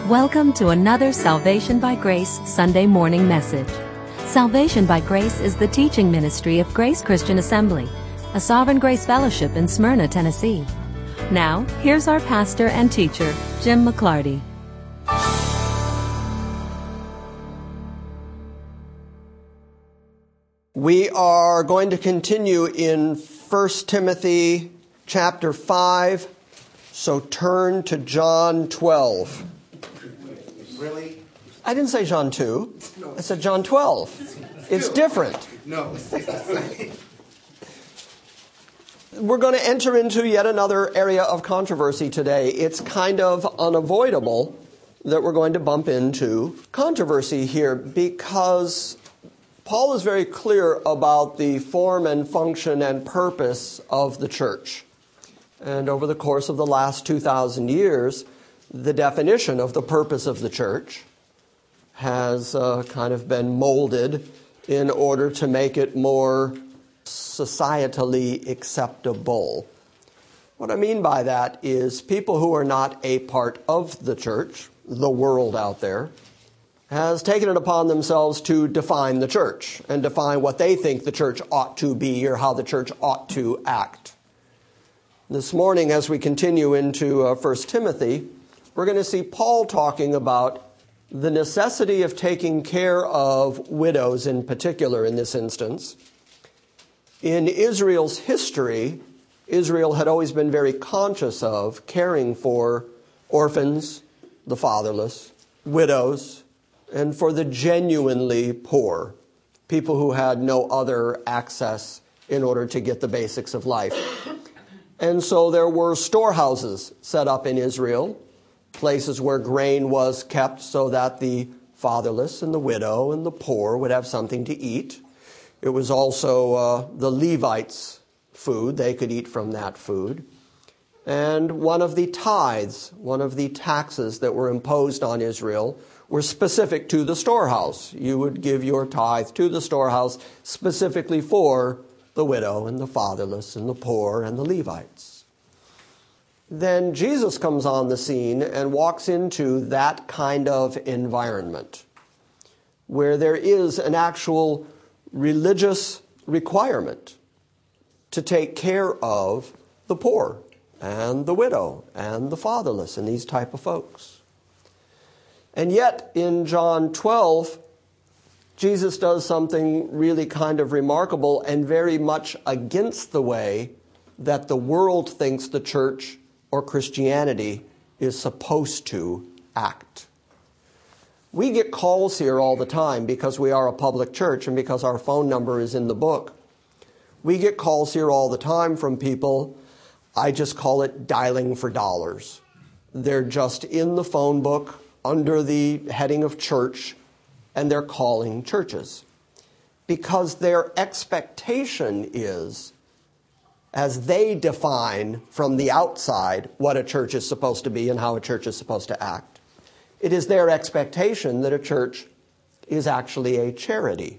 Welcome to another Salvation by Grace Sunday morning message. Salvation by Grace is the teaching ministry of Grace Christian Assembly, a Sovereign Grace Fellowship in Smyrna, Tennessee. Now, here's our pastor and teacher, Jim McClarty. We are going to continue in 1 Timothy chapter 5, so turn to John 12. Really? I didn't say John 2. I said John 12. It's different. No, it's the same. We're going to enter into yet another area of controversy today. It's kind of unavoidable that we're going to bump into controversy here because Paul is very clear about the form and function and purpose of the church. And over the course of the last 2,000 years, the definition of the purpose of the church has kind of been molded in order to make it more societally acceptable. What I mean by that is people who are not a part of the church, the world out there, has taken it upon themselves to define the church and define what they think the church ought to be or how the church ought to act. This morning, as we continue into 1 Timothy, we're going to see Paul talking about the necessity of taking care of widows in particular in this instance. In Israel's history, Israel had always been very conscious of caring for orphans, the fatherless, widows, and for the genuinely poor, people who had no other access in order to get the basics of life. And so there were storehouses set up in Israel, places where grain was kept so that the fatherless and the widow and the poor would have something to eat. It was also the Levites' food. They could eat from that food. And one of the tithes, one of the taxes that were imposed on Israel were specific to the storehouse. You would give your tithe to the storehouse specifically for the widow and the fatherless and the poor and the Levites. Then Jesus comes on the scene and walks into that kind of environment where there is an actual religious requirement to take care of the poor and the widow and the fatherless and these type of folks. And yet in John 12, Jesus does something really kind of remarkable and very much against the way that the world thinks the church or Christianity is supposed to act. We get calls here all the time because we are a public church and because our phone number is in the book. We get calls here all the time from people, I just call it dialing for dollars. They're just in the phone book under the heading of church, and they're calling churches because their expectation is, as they define from the outside what a church is supposed to be and how a church is supposed to act, it is their expectation that a church is actually a charity.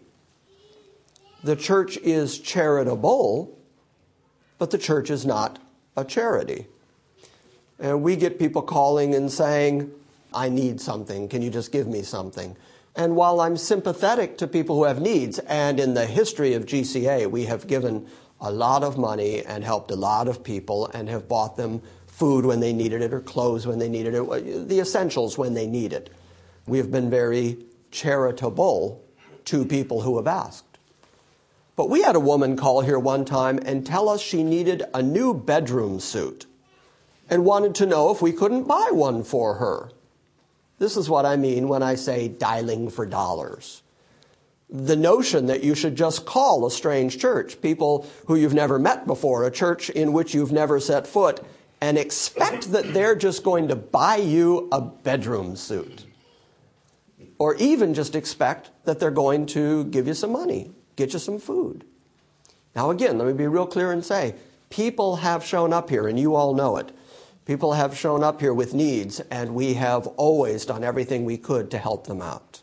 The church is charitable, but the church is not a charity. And we get people calling and saying, I need something. Can you just give me something? And while I'm sympathetic to people who have needs, and in the history of GCA, we have given a lot of money and helped a lot of people and have bought them food when they needed it or clothes when they needed it, the essentials when they need it. We have been very charitable to people who have asked. But we had a woman call here one time and tell us she needed a new bedroom suit and wanted to know if we couldn't buy one for her. This is what I mean when I say dialing for dollars. The notion that you should just call a strange church, people who you've never met before, a church in which you've never set foot, and expect that they're just going to buy you a bedroom suit. Or even just expect that they're going to give you some money, get you some food. Now again, let me be real clear and say, people have shown up here, and you all know it. People have shown up here with needs, and we have always done everything we could to help them out.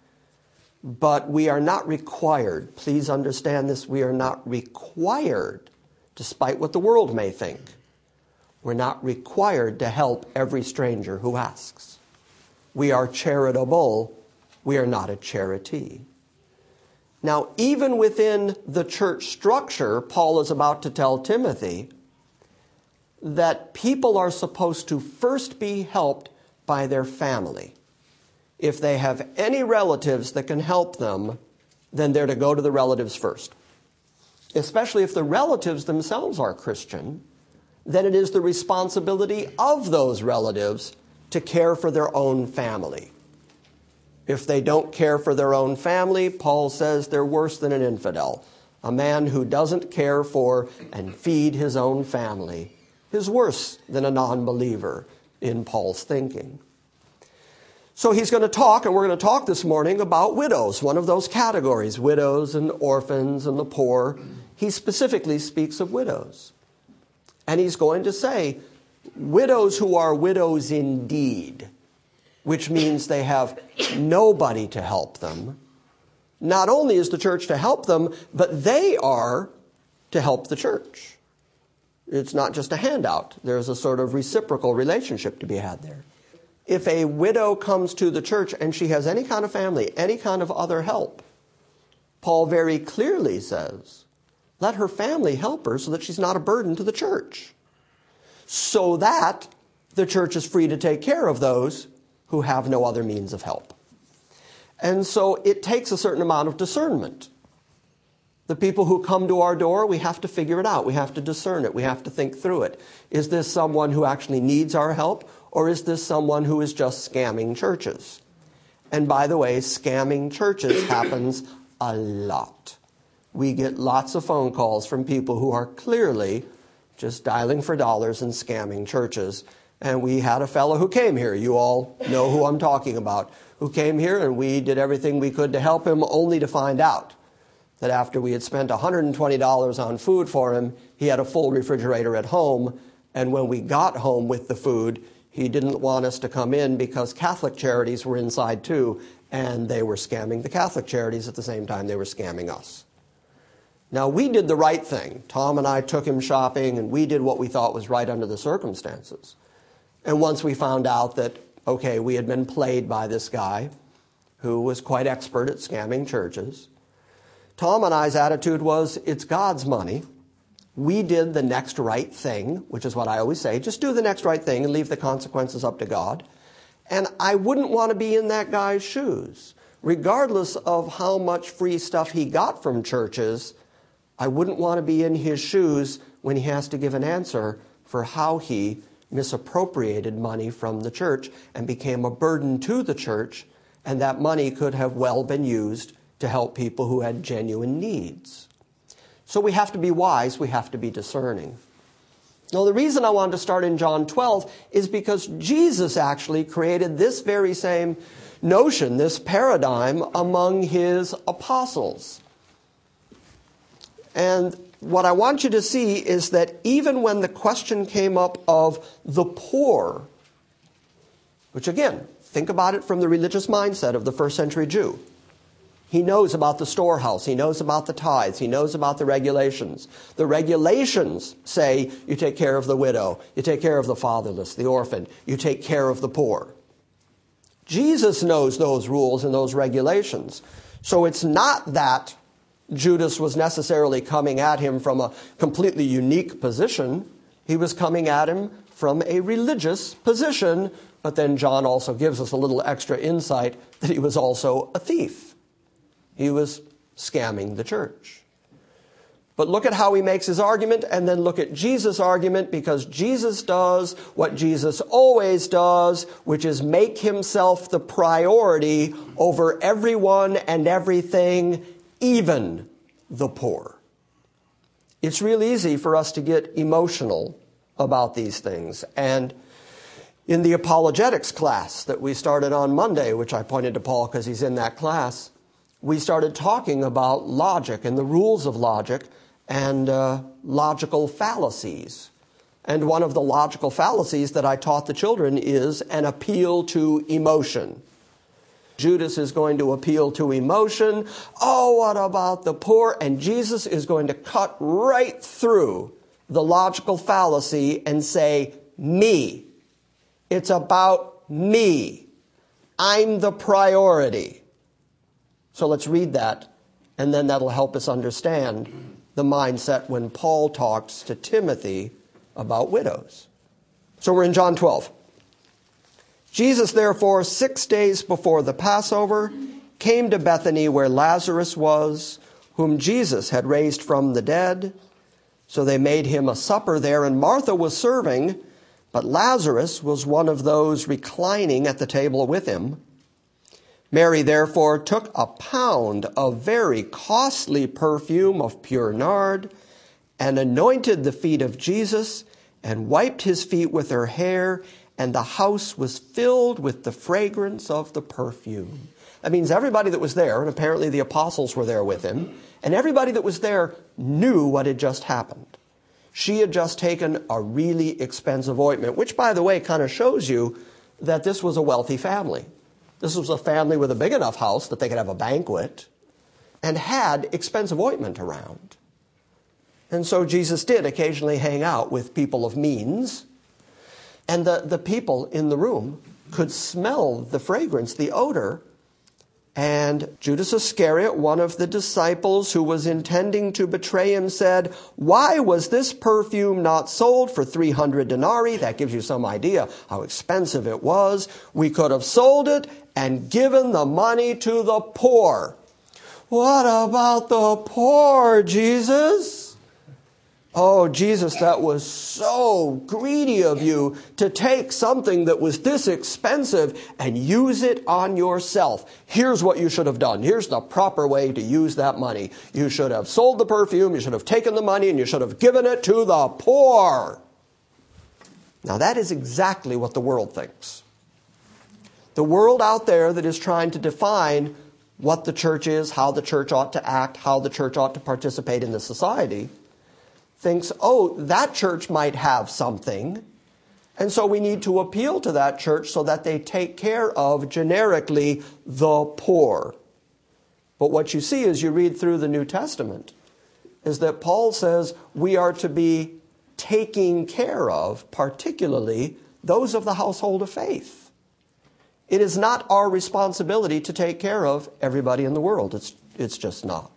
But we are not required, please understand this, we are not required, despite what the world may think, we're not required to help every stranger who asks. We are charitable. We are not a charity. Now, even within the church structure, Paul is about to tell Timothy that people are supposed to first be helped by their family. If they have any relatives that can help them, then they're to go to the relatives first. Especially if the relatives themselves are Christian, then it is the responsibility of those relatives to care for their own family. If they don't care for their own family, Paul says they're worse than an infidel. A man who doesn't care for and feed his own family is worse than a non-believer in Paul's thinking. So he's going to talk, and we're going to talk this morning about widows, one of those categories, widows and orphans and the poor. He specifically speaks of widows. And he's going to say, widows who are widows indeed, which means they have nobody to help them. Not only is the church to help them, but they are to help the church. It's not just a handout. There's a sort of reciprocal relationship to be had there. If a widow comes to the church and she has any kind of family, any kind of other help, Paul very clearly says, let her family help her so that she's not a burden to the church, so that the church is free to take care of those who have no other means of help. And so it takes a certain amount of discernment. The people who come to our door, we have to figure it out. We have to discern it. We have to think through it. Is this someone who actually needs our help, or is this someone who is just scamming churches? And by the way, scamming churches happens a lot. We get lots of phone calls from people who are clearly just dialing for dollars and scamming churches. And we had a fellow who came here, you all know who I'm talking about, who came here, and we did everything we could to help him, only to find out that after we had spent $120 on food for him, he had a full refrigerator at home, and when we got home with the food, he didn't want us to come in because Catholic charities were inside too, and they were scamming the Catholic charities at the same time they were scamming us. Now, we did the right thing. Tom and I took him shopping, and we did what we thought was right under the circumstances. And once we found out that, okay, we had been played by this guy who was quite expert at scamming churches, Tom and I's attitude was, it's God's money. We did the next right thing, which is what I always say. Just do the next right thing and leave the consequences up to God. And I wouldn't want to be in that guy's shoes. Regardless of how much free stuff he got from churches, I wouldn't want to be in his shoes when he has to give an answer for how he misappropriated money from the church and became a burden to the church, and that money could have well been used to help people who had genuine needs. So we have to be wise, we have to be discerning. Now, the reason I wanted to start in John 12 is because Jesus actually created this very same notion, this paradigm among his apostles. And what I want you to see is that even when the question came up of the poor, which again, think about it from the religious mindset of the first century Jew. He knows about the storehouse. He knows about the tithes. He knows about the regulations. The regulations say you take care of the widow. You take care of the fatherless, the orphan. You take care of the poor. Jesus knows those rules and those regulations. So it's not that Judas was necessarily coming at him from a completely unique position. He was coming at him from a religious position. But then John also gives us a little extra insight that he was also a thief. He was scamming the church. But look at how he makes his argument, and then look at Jesus' argument, because Jesus does what Jesus always does, which is make himself the priority over everyone and everything, even the poor. It's real easy for us to get emotional about these things. And in the apologetics class that we started on Monday, which I pointed to Paul because he's in that class, we started talking about logic and the rules of logic and logical fallacies. And one of the logical fallacies that I taught the children is an appeal to emotion. Judas is going to appeal to emotion. Oh, what about the poor? And Jesus is going to cut right through the logical fallacy and say, me. It's about me. I'm the priority. So let's read that, and then that'll help us understand the mindset when Paul talks to Timothy about widows. So we're in John 12. Jesus, therefore, 6 days before the Passover, came to Bethany where Lazarus was, whom Jesus had raised from the dead. So they made him a supper there, and Martha was serving, but Lazarus was one of those reclining at the table with him. Mary therefore took a pound of very costly perfume of pure nard, and anointed the feet of Jesus, and wiped his feet with her hair, and the house was filled with the fragrance of the perfume. That means everybody that was there, and apparently the apostles were there with him, and everybody that was there knew what had just happened. She had just taken a really expensive ointment, which, by the way, kind of shows you that this was a wealthy family. This was a family with a big enough house that they could have a banquet and had expensive ointment around. And so Jesus did occasionally hang out with people of means, and the people in the room could smell the fragrance, the odor. And Judas Iscariot, one of the disciples who was intending to betray him, said, "Why was this perfume not sold for 300 denarii? That gives you some idea how expensive it was. We could have sold it and given the money to the poor." What about the poor, Jesus? Oh, Jesus, that was so greedy of you to take something that was this expensive and use it on yourself. Here's what you should have done. Here's the proper way to use that money. You should have sold the perfume, you should have taken the money, and you should have given it to the poor. Now, that is exactly what the world thinks. The world out there that is trying to define what the church is, how the church ought to act, how the church ought to participate in the society, thinks, oh, that church might have something, and so we need to appeal to that church so that they take care of, generically, the poor. But what you see as you read through the New Testament is that Paul says we are to be taking care of, particularly, those of the household of faith. It is not our responsibility to take care of everybody in the world. It's just not.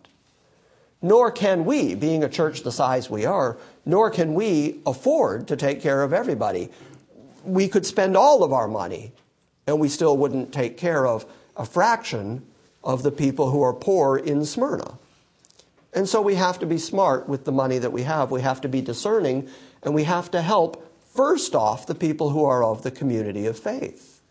Nor can we, being a church the size we are, nor can we afford to take care of everybody. We could spend all of our money, and we still wouldn't take care of a fraction of the people who are poor in Smyrna. And so we have to be smart with the money that we have. We have to be discerning, and we have to help, first off, the people who are of the community of faith.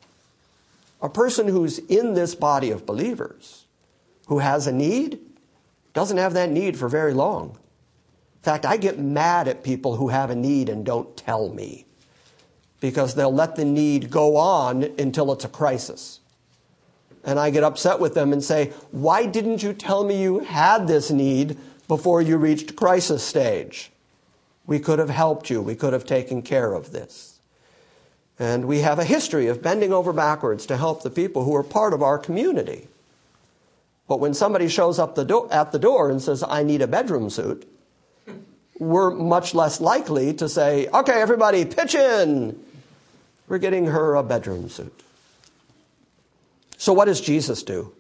A person who's in this body of believers, who has a need, doesn't have that need for very long. In fact, I get mad at people who have a need and don't tell me, because they'll let the need go on until it's a crisis. And I get upset with them and say, why didn't you tell me you had this need before you reached crisis stage? We could have helped you. We could have taken care of this. And we have a history of bending over backwards to help the people who are part of our community. But when somebody shows up at the door and says, I need a bedroom suit, we're much less likely to say, okay, everybody, pitch in. We're getting her a bedroom suit. So what does Jesus do?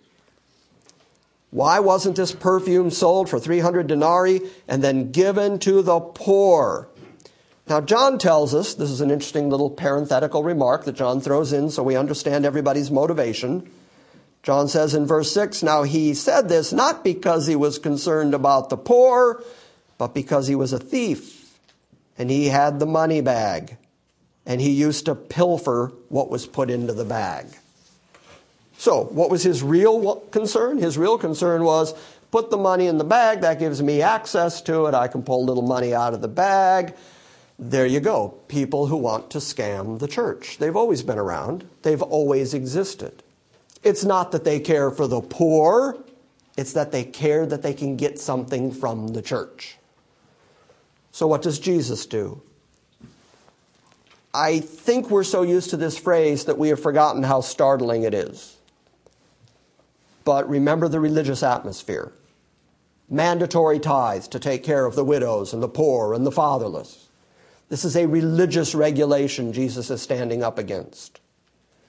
Why wasn't this perfume sold for 300 denarii and then given to the poor? Now, John tells us, this is an interesting little parenthetical remark that John throws in so we understand everybody's motivation. John says in verse 6, now he said this not because he was concerned about the poor, but because he was a thief, and he had the money bag, and he used to pilfer what was put into the bag. So, what was his real concern? His real concern was, put the money in the bag, that gives me access to it, I can pull a little money out of the bag. There you go, people who want to scam the church. They've always been around. They've always existed. It's not that they care for the poor. It's that they care that they can get something from the church. So what does Jesus do? I think we're so used to this phrase that we have forgotten how startling it is. But remember the religious atmosphere. Mandatory tithes to take care of the widows and the poor and the fatherless. This is a religious regulation Jesus is standing up against.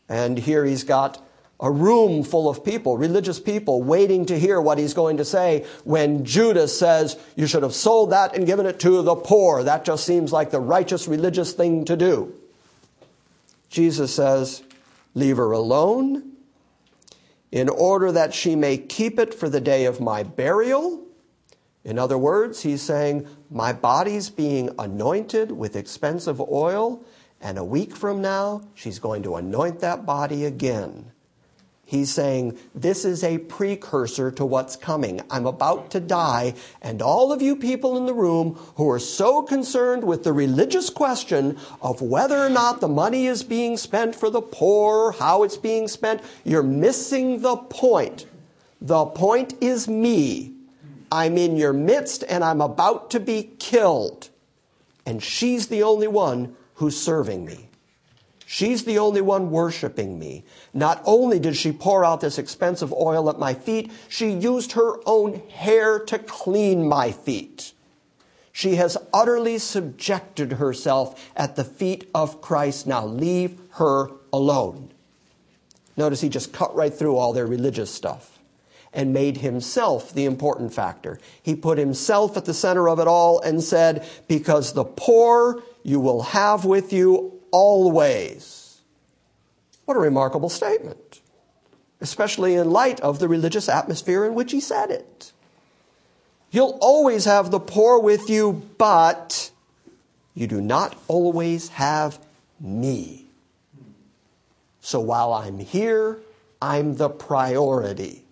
And here he's got a room full of people, religious people, waiting to hear what he's going to say when Judas says, you should have sold that and given it to the poor. That just seems like the righteous religious thing to do. Jesus says, leave her alone in order that she may keep it for the day of my burial. In other words, he's saying, my body's being anointed with expensive oil, and a week from now, she's going to anoint that body again. He's saying, this is a precursor to what's coming. I'm about to die, and all of you people in the room who are so concerned with the religious question of whether or not the money is being spent for the poor, how it's being spent, you're missing the point. The point is me. I'm in your midst, and I'm about to be killed. And she's the only one who's serving me. She's the only one worshiping me. Not only did she pour out this expensive oil at my feet, she used her own hair to clean my feet. She has utterly subjected herself at the feet of Christ. Now leave her alone. Notice he just cut right through all their religious stuff and made himself the important factor. He put himself at the center of it all and said, because the poor you will have with you always. What a remarkable statement, especially in light of the religious atmosphere in which he said it. You'll always have the poor with you, but you do not always have me. So while I'm here, I'm the priority.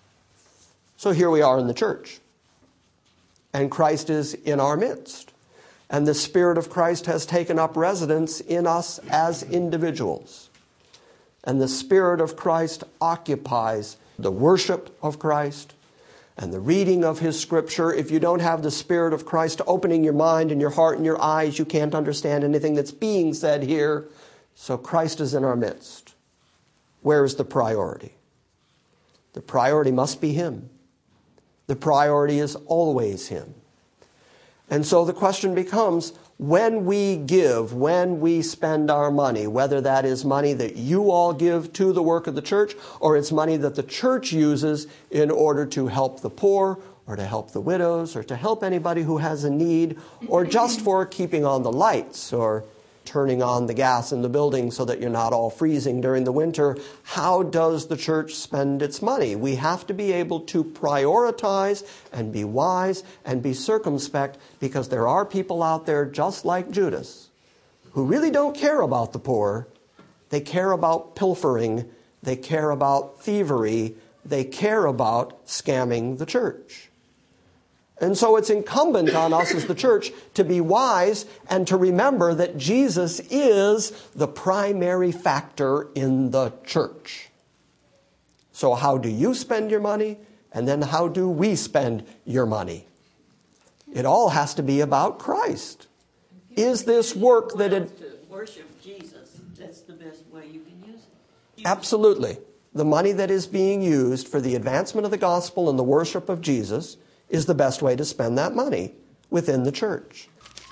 So here we are in the church, and Christ is in our midst. And the Spirit of Christ has taken up residence in us as individuals. And the Spirit of Christ occupies the worship of Christ and the reading of His Scripture. If you don't have the Spirit of Christ opening your mind and your heart and your eyes, you can't understand anything that's being said here. So Christ is in our midst. Where is the priority? The priority must be Him. The priority is always Him. And so the question becomes, when we give, when we spend our money, whether that is money that you all give to the work of the church, or it's money that the church uses in order to help the poor, or to help the widows, or to help anybody who has a need, or just for keeping on the lights, or turning on the gas in the building so that you're not all freezing during the winter, how does the church spend its money? We have to be able to prioritize and be wise and be circumspect, because there are people out there just like Judas who really don't care about the poor. They care about pilfering. They care about thievery. They care about scamming the church. And so it's incumbent on us as the church to be wise and to remember that Jesus is the primary factor in the church. So how do you spend your money? And then how do we spend your money? It all has to be about Christ. Is this work that it... to worship Jesus, that's the best way you can use it. Absolutely. The money that is being used for the advancement of the gospel and the worship of Jesus is the best way to spend that money within the church.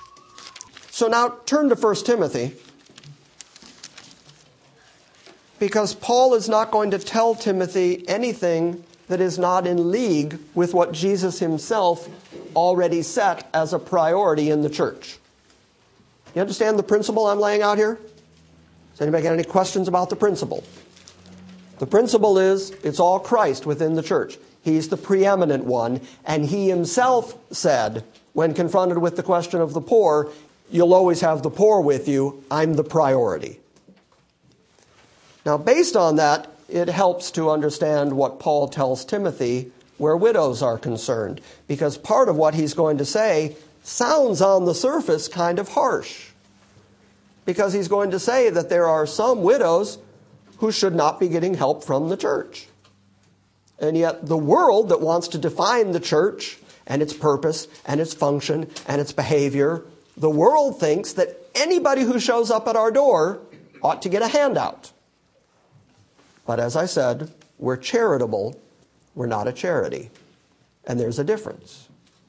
So now turn to 1 Timothy, because Paul is not going to tell Timothy anything that is not in league with what Jesus himself already set as a priority in the church. You understand the principle I'm laying out here? Does anybody got any questions about the principle? The principle is it's all Christ within the church. He's the preeminent one, and he himself said, when confronted with the question of the poor, you'll always have the poor with you, I'm the priority. Now, based on that, it helps to understand what Paul tells Timothy where widows are concerned, because part of what he's going to say sounds on the surface kind of harsh, because he's going to say that there are some widows who should not be getting help from the church. And yet the world that wants to define the church and its purpose and its function and its behavior, the world thinks that anybody who shows up at our door ought to get a handout. But as I said, we're charitable, we're not a charity. And there's a difference.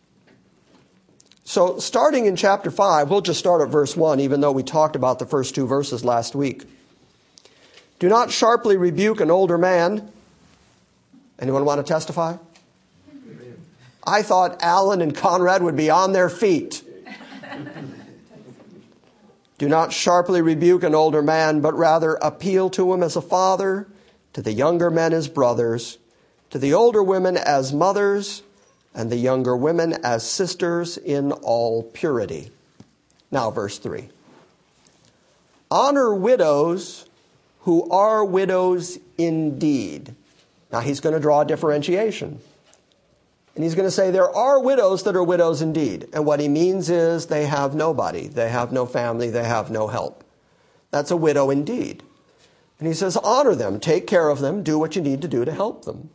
So starting in chapter 5, we'll just start at verse 1, even though we talked about the first two verses last week. Do not sharply rebuke an older man. Anyone want to testify? I thought Alan and Conrad would be on their feet. Do not sharply rebuke an older man, but rather appeal to him as a father, to the younger men as brothers, to the older women as mothers, and the younger women as sisters in all purity. Now, verse 3. Honor widows who are widows indeed. Now, he's going to draw a differentiation. And he's going to say there are widows that are widows indeed. And what he means is they have nobody. They have no family. They have no help. That's a widow indeed. And he says, honor them, take care of them, do what you need to do to help them.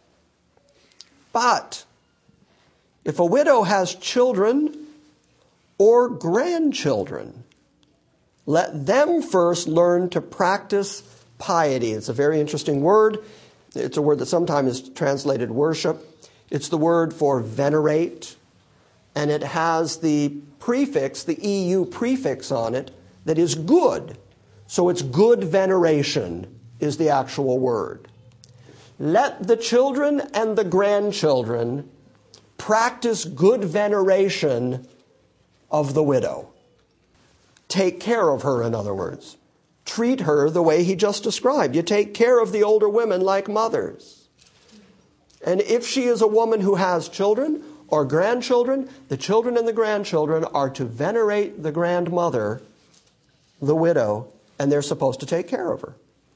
But if a widow has children or grandchildren, let them first learn to practice piety. It's a very interesting word. It's a word that sometimes is translated worship. It's the word for venerate, and it has the prefix, the EU prefix on it, that is good. So it's good veneration is the actual word. Let the children and the grandchildren practice good veneration of the widow. Take care of her, in other words. Treat her the way he just described. You take care of the older women like mothers. And if she is a woman who has children or grandchildren, the children and the grandchildren are to venerate the grandmother, the widow, and they're supposed to take care of her.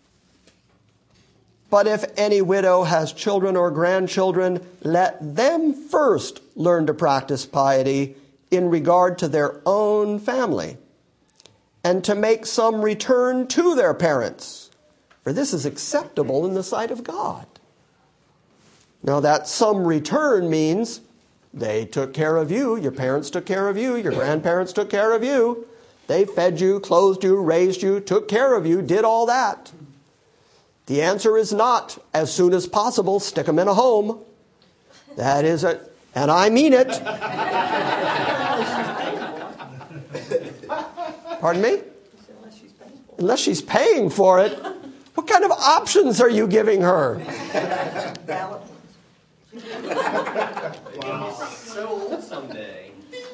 But if any widow has children or grandchildren, let them first learn to practice piety in regard to their own family, and to make some return to their parents, for this is acceptable in the sight of God. Now that some return means they took care of you, your parents took care of you, your grandparents took care of you, they fed you, clothed you, raised you, took care of you, did all that. The answer is not, as soon as possible, stick them in a home. That is it, and I mean it. Pardon me? Unless she's paying for it. What kind of options are you giving her? So old someday.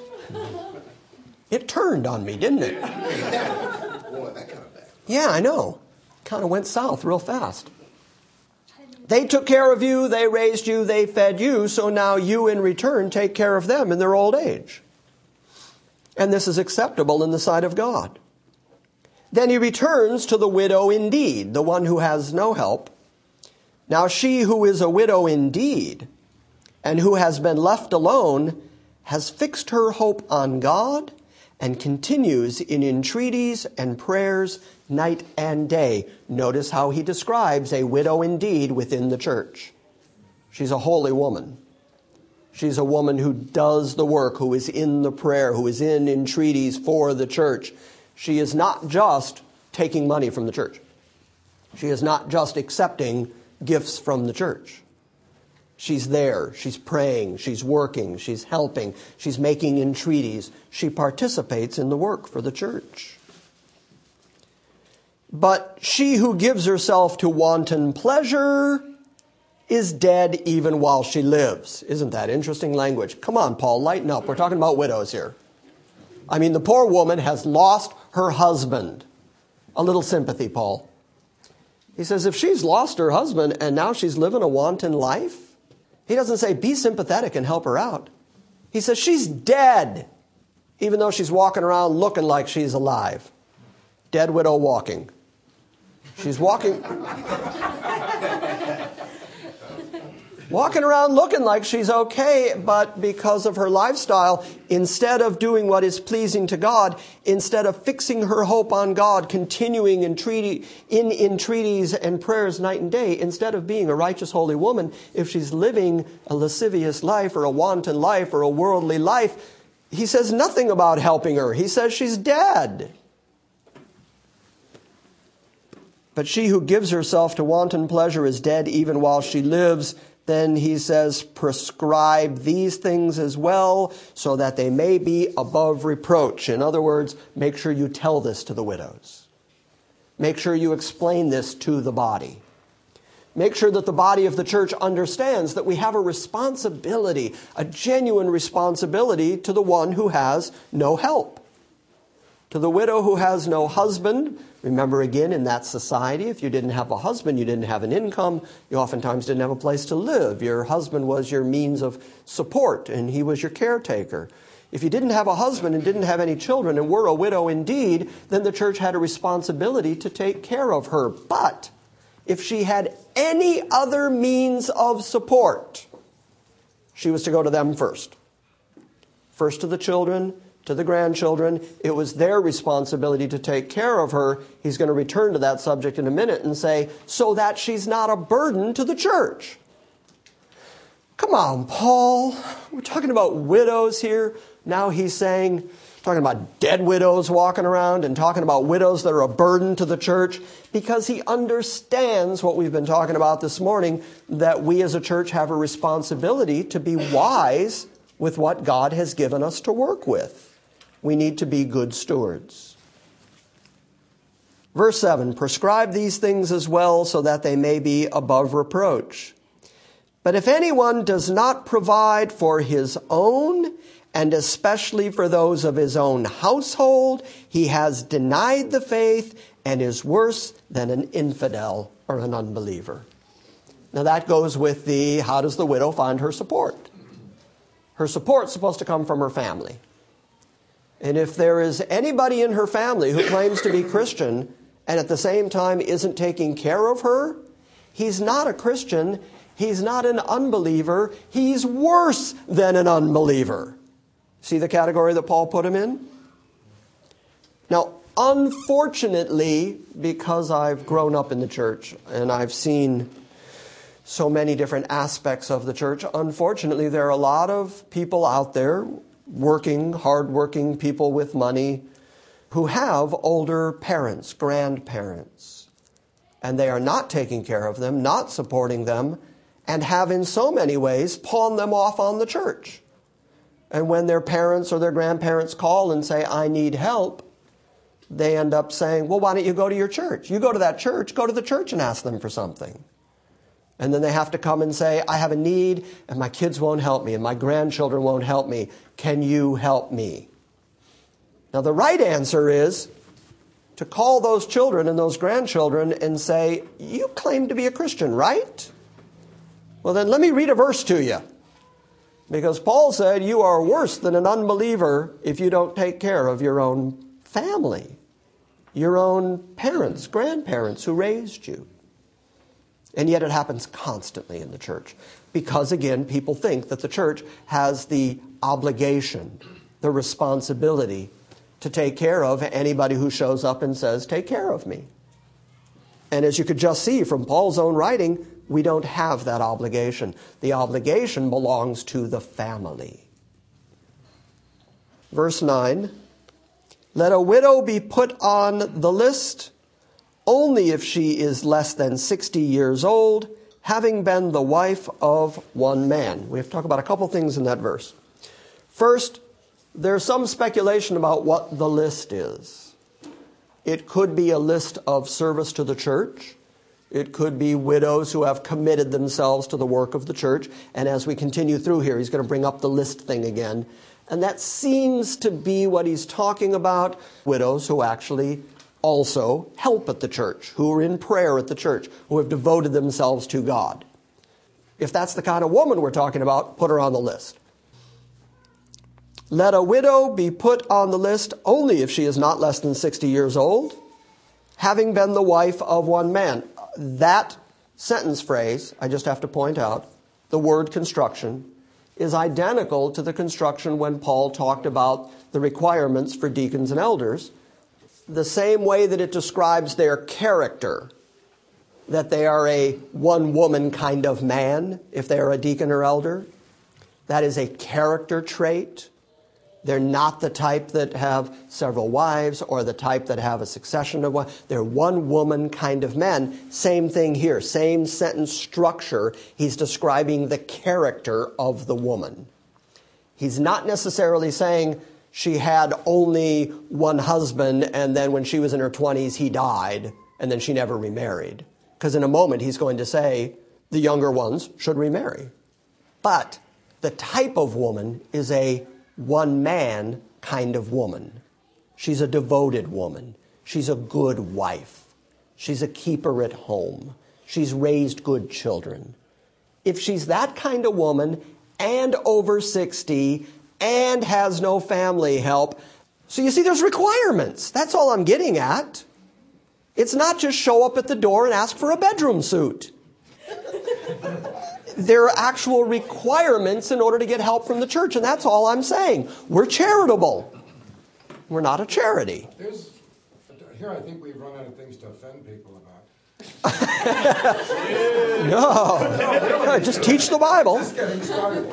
It turned on me, didn't it? Boy, that kind of bad. Yeah, I know. Kind of went south real fast. They took care of you, they raised you, they fed you, so now you in return take care of them in their old age. And this is acceptable in the sight of God. Then he returns to the widow indeed, the one who has no help. Now she who is a widow indeed, and who has been left alone, has fixed her hope on God, and continues in entreaties and prayers night and day. Notice how he describes a widow indeed within the church. She's a holy woman. She's a woman who does the work, who is in the prayer, who is in entreaties for the church. She is not just taking money from the church. She is not just accepting gifts from the church. She's there. She's praying. She's working. She's helping. She's making entreaties. She participates in the work for the church. But she who gives herself to wanton pleasure is dead even while she lives. Isn't that interesting language? Come on, Paul, lighten up. We're talking about widows here. I mean, the poor woman has lost her husband. A little sympathy, Paul. He says, if she's lost her husband and now she's living a wanton life, he doesn't say be sympathetic and help her out. He says she's dead, even though she's walking around looking like she's alive. Dead widow walking. She's walking around looking like she's okay, but because of her lifestyle, instead of doing what is pleasing to God, instead of fixing her hope on God, continuing in entreaties and prayers night and day, instead of being a righteous, holy woman, if she's living a lascivious life or a wanton life or a worldly life, he says nothing about helping her. He says she's dead. But she who gives herself to wanton pleasure is dead even while she lives. Then he says, prescribe these things as well so that they may be above reproach. In other words, make sure you tell this to the widows. Make sure you explain this to the body. Make sure that the body of the church understands that we have a responsibility, a genuine responsibility to the one who has no help. To the widow who has no husband, remember again, in that society, if you didn't have a husband, you didn't have an income, you oftentimes didn't have a place to live. Your husband was your means of support, and he was your caretaker. If you didn't have a husband and didn't have any children and were a widow indeed, then the church had a responsibility to take care of her. But if she had any other means of support, she was to go to them first. First to the children, to the grandchildren. It was their responsibility to take care of her. He's going to return to that subject in a minute and say, so that she's not a burden to the church. Come on, Paul. We're talking about widows here. Now he's saying, talking about dead widows walking around and talking about widows that are a burden to the church, because he understands what we've been talking about this morning, that we as a church have a responsibility to be wise with what God has given us to work with. We need to be good stewards. Verse 7, prescribe these things as well so that they may be above reproach. But if anyone does not provide for his own, and especially for those of his own household, he has denied the faith and is worse than an infidel or an unbeliever. Now that goes with the, how does the widow find her support? Her support's supposed to come from her family. And if there is anybody in her family who claims to be Christian and at the same time isn't taking care of her, he's not a Christian, he's not an unbeliever, he's worse than an unbeliever. See the category that Paul put him in? Now, unfortunately, because I've grown up in the church and I've seen so many different aspects of the church, unfortunately, there are a lot of people out there, working, hard-working people with money, who have older parents, grandparents, and they are not taking care of them, not supporting them, and have in so many ways pawned them off on the church. And when their parents or their grandparents call and say, I need help, they end up saying, well, why don't you go to your church? You go to that church, go to the church and ask them for something. And then they have to come and say, I have a need, and my kids won't help me, and my grandchildren won't help me. Can you help me? Now, the right answer is to call those children and those grandchildren and say, you claim to be a Christian, right? Well, then let me read a verse to you. Because Paul said you are worse than an unbeliever if you don't take care of your own family, your own parents, grandparents who raised you. And yet it happens constantly in the church. Because, again, people think that the church has the obligation, the responsibility to take care of anybody who shows up and says, take care of me. And as you could just see from Paul's own writing, we don't have that obligation. The obligation belongs to the family. Verse 9, let a widow be put on the list only if she is less than 60 years old, having been the wife of one man. We have to talk about a couple things in that verse. First, there's some speculation about what the list is. It could be a list of service to the church. It could be widows who have committed themselves to the work of the church. And as we continue through here, he's going to bring up the list thing again. And that seems to be what he's talking about. Widows who actually also help at the church, who are in prayer at the church, who have devoted themselves to God. If that's the kind of woman we're talking about, put her on the list. Let a widow be put on the list only if she is not less than 60 years old, having been the wife of one man. That sentence phrase, I just have to point out, the word construction, is identical to the construction when Paul talked about the requirements for deacons and elders. The same way that it describes their character, that they are a one-woman kind of man, if they are a deacon or elder. That is a character trait. They're not the type that have several wives or the type that have a succession of wives. They're one-woman kind of men. Same thing here, same sentence structure. He's describing the character of the woman. He's not necessarily saying she had only one husband and then when she was in her 20s he died and then she never remarried. Because in a moment he's going to say the younger ones should remarry. But the type of woman is a one-man kind of woman. She's a devoted woman. She's a good wife. She's a keeper at home. She's raised good children. If she's that kind of woman and over 60 and has no family help, so you see there's requirements. That's all I'm getting at. It's not just show up at the door and ask for a bedroom suit. There are actual requirements in order to get help from the church, and that's all I'm saying. We're charitable. We're not a charity. Here I think we've run out of things to offend people about. No. Just teach the Bible. Just getting started.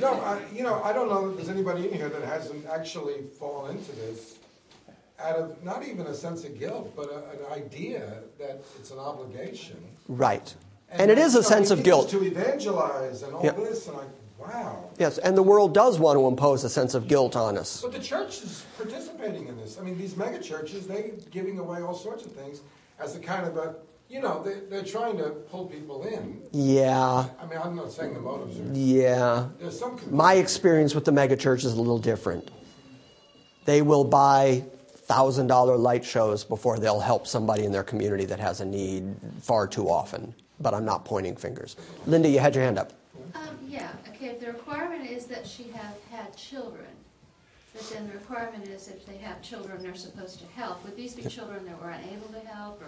I don't know that there's anybody in here that hasn't actually fallen into this out of not even a sense of guilt, but an idea that it's an obligation. Right. And it is a sense of guilt. To evangelize and all this, and wow. Yes, and the world does want to impose a sense of guilt on us. But the church is participating in this. I mean, these mega churches, they're giving away all sorts of things as a kind of a, they're trying to pull people in. Yeah. I mean, I'm not saying the motives are... Yeah. There's some... My experience with the mega church is a little different. They will buy $1,000 light shows before they'll help somebody in their community that has a need far too often. But I'm not pointing fingers. Linda, you had your hand up. Okay, if the requirement is that she have had children, but then the requirement is if they have children, they're supposed to help. Would these be children that were unable to help?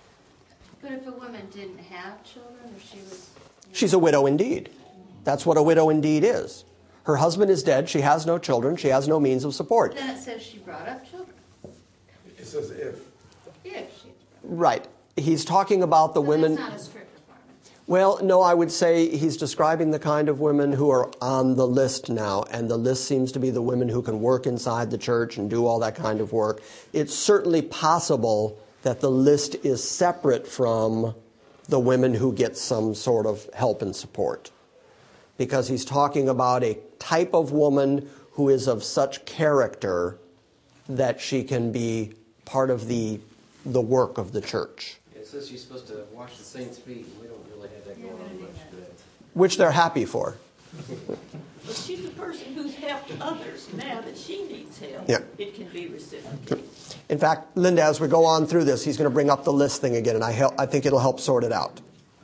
But if a woman didn't have children, or she was... She's a widow indeed. That's what a widow indeed is. Her husband is dead. She has no children. She has no means of support. Then it says she brought up children. It says if. If she... Right. He's talking about the women... That's not a strict requirement. Well, no, I would say he's describing the kind of women who are on the list now, and the list seems to be the women who can work inside the church and do all that kind of work. It's certainly possible that the list is separate from the women who get some sort of help and support, because he's talking about a type of woman who is of such character that she can be part of the work of the church. It says she's supposed to wash the saints' feet, and we don't really have that going on much today. Which they're happy for. But she's the person who's helped others. Now that she needs help, it can be reciprocated. In fact, Linda, as we go on through this, he's going to bring up the list thing again, and I think it'll help sort it out.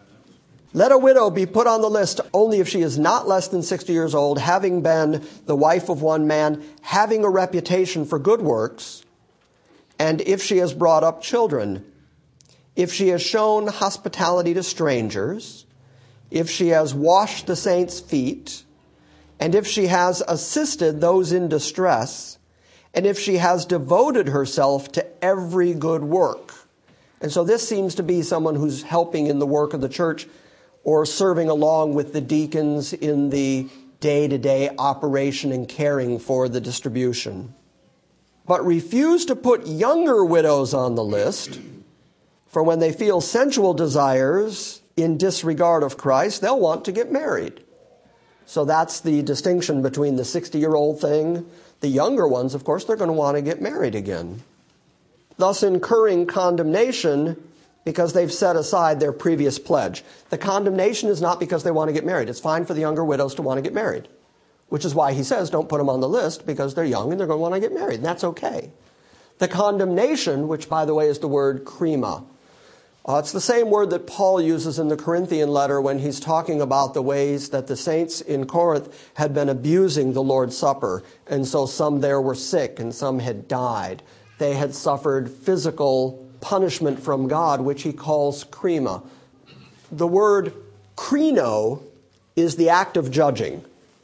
Let a widow be put on the list only if she is not less than 60 years old, having been the wife of one man, having a reputation for good works, and if she has brought up children, if she has shown hospitality to strangers, if she has washed the saints' feet, and if she has assisted those in distress, and if she has devoted herself to every good work. And so this seems to be someone who's helping in the work of the church or serving along with the deacons in the day-to-day operation and caring for the distribution. But refuse to put younger widows on the list, for when they feel sensual desires in disregard of Christ, they'll want to get married. So that's the distinction between the 60-year-old thing. The younger ones, of course, they're going to want to get married again, thus incurring condemnation because they've set aside their previous pledge. The condemnation is not because they want to get married. It's fine for the younger widows to want to get married, which is why he says don't put them on the list, because they're young and they're going to want to get married, and that's okay. The condemnation, which, by the way, is the word krima. It's the same word that Paul uses in the Corinthian letter when he's talking about the ways that the saints in Corinth had been abusing the Lord's Supper. And so some there were sick and some had died. They had suffered physical punishment from God, which he calls krima. The word krino is the act of judging.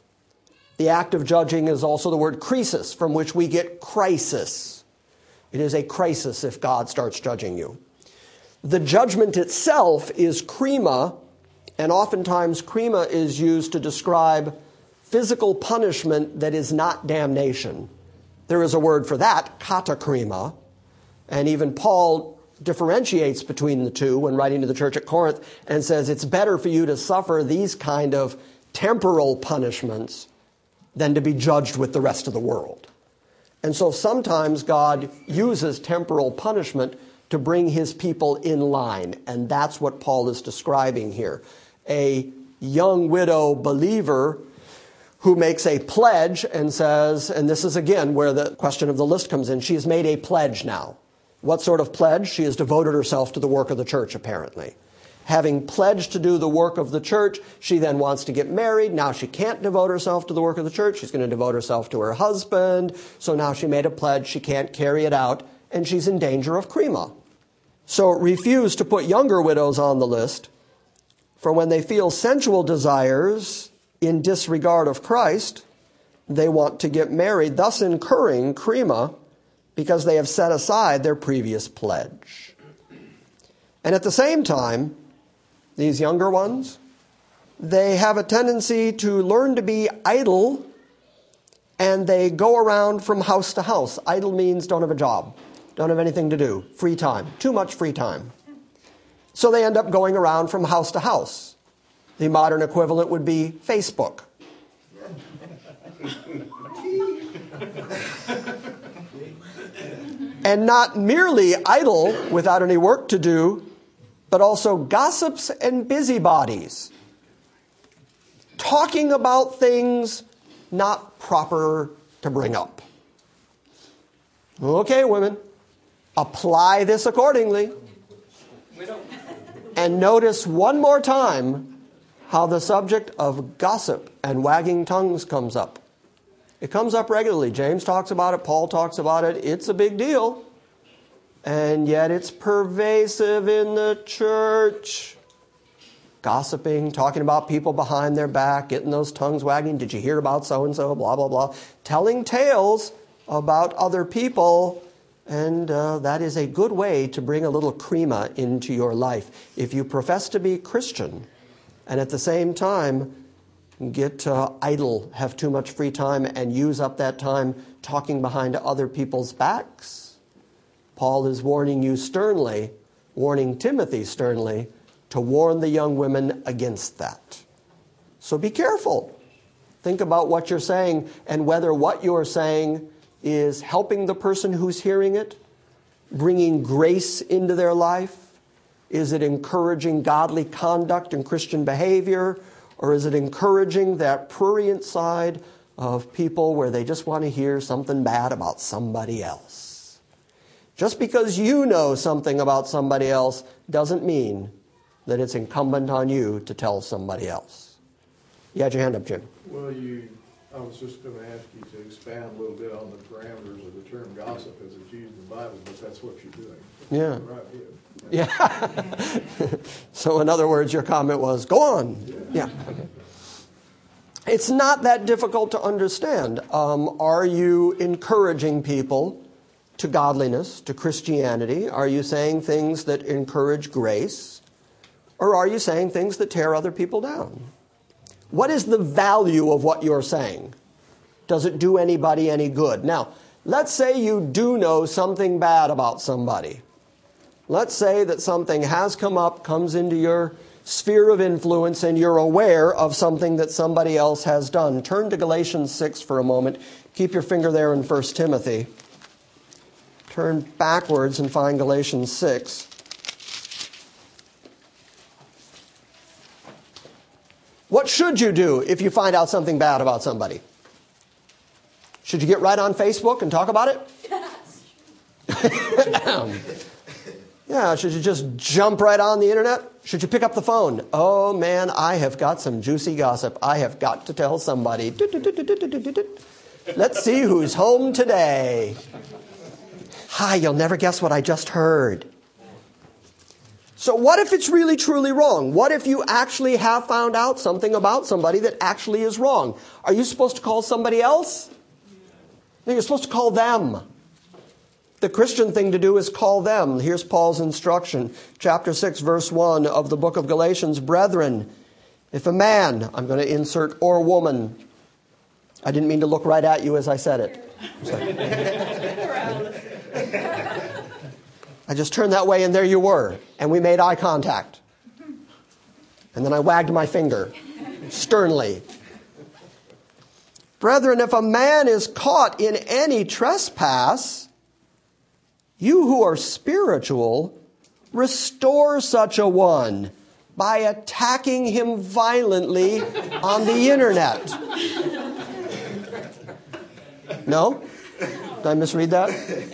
The act of judging is also the word krisis, from which we get crisis. It is a crisis if God starts judging you. The judgment itself is krima, and oftentimes krima is used to describe physical punishment that is not damnation. There is a word for that, katakrima, and even Paul differentiates between the two when writing to the church at Corinth and says it's better for you to suffer these kind of temporal punishments than to be judged with the rest of the world. And so sometimes God uses temporal punishment to bring his people in line. And that's what Paul is describing here. A young widow believer who makes a pledge and says, and this is again where the question of the list comes in, she has made a pledge now. What sort of pledge? She has devoted herself to the work of the church, apparently. Having pledged to do the work of the church, she then wants to get married. Now she can't devote herself to the work of the church. She's going to devote herself to her husband. So now she made a pledge. She can't carry it out, and she's in danger of crema. So refuse to put younger widows on the list, for when they feel sensual desires in disregard of Christ, they want to get married, thus incurring crema because they have set aside their previous pledge. And at the same time, these younger ones, they have a tendency to learn to be idle, and they go around from house to house. Idle means don't have a job, don't have anything to do, free time, too much free time. So they end up going around from house to house. The modern equivalent would be Facebook. And not merely idle without any work to do, but also gossips and busybodies, talking about things not proper to bring up. Okay, women, apply this accordingly. And notice one more time how the subject of gossip and wagging tongues comes up. It comes up regularly. James talks about it. Paul talks about it. It's a big deal. And yet it's pervasive in the church. Gossiping, talking about people behind their back, getting those tongues wagging. Did you hear about so-and-so? Blah, blah, blah. Telling tales about other people. And that is a good way to bring a little crema into your life. If you profess to be Christian and at the same time get idle, have too much free time, and use up that time talking behind other people's backs, Paul is warning you sternly, warning Timothy sternly, to warn the young women against that. So be careful. Think about what you're saying and whether what you're saying is helping the person who's hearing it, bringing grace into their life. Is it encouraging godly conduct and Christian behavior? Or is it encouraging that prurient side of people where they just want to hear something bad about somebody else? Just because you know something about somebody else doesn't mean that it's incumbent on you to tell somebody else. You had your hand up, Jim. Well, I was just going to ask you to expand a little bit on the parameters of the term gossip as it's used in the Bible, but that's what you're doing. Yeah. Right here. Yeah. So in other words, your comment was, go on. Yeah. Okay. It's not that difficult to understand. Are you encouraging people to godliness, to Christianity? Are you saying things that encourage grace? Or are you saying things that tear other people down? What is the value of what you're saying? Does it do anybody any good? Now, let's say you do know something bad about somebody. Let's say that something has come up, comes into your sphere of influence, and you're aware of something that somebody else has done. Turn to Galatians 6 for a moment. Keep your finger there in 1 Timothy. Turn backwards and find Galatians 6. What should you do if you find out something bad about somebody? Should you get right on Facebook and talk about it? Yeah, should you just jump right on the internet? Should you pick up the phone? Oh man, I have got some juicy gossip. I have got to tell somebody. Let's see who's home today. Hi, you'll never guess what I just heard. So what if it's really truly wrong? What if you actually have found out something about somebody that actually is wrong? Are you supposed to call somebody else? No, you're supposed to call them. The Christian thing to do is call them. Here's Paul's instruction. Chapter 6, verse 1 of the book of Galatians. Brethren, if a man, I'm going to insert or woman. I didn't mean to look right at you as I said it. I just turned that way and there you were. And we made eye contact. And then I wagged my finger sternly. Brethren, if a man is caught in any trespass, You who are spiritual, restore such a one by attacking him violently on the internet. No? Did I misread that?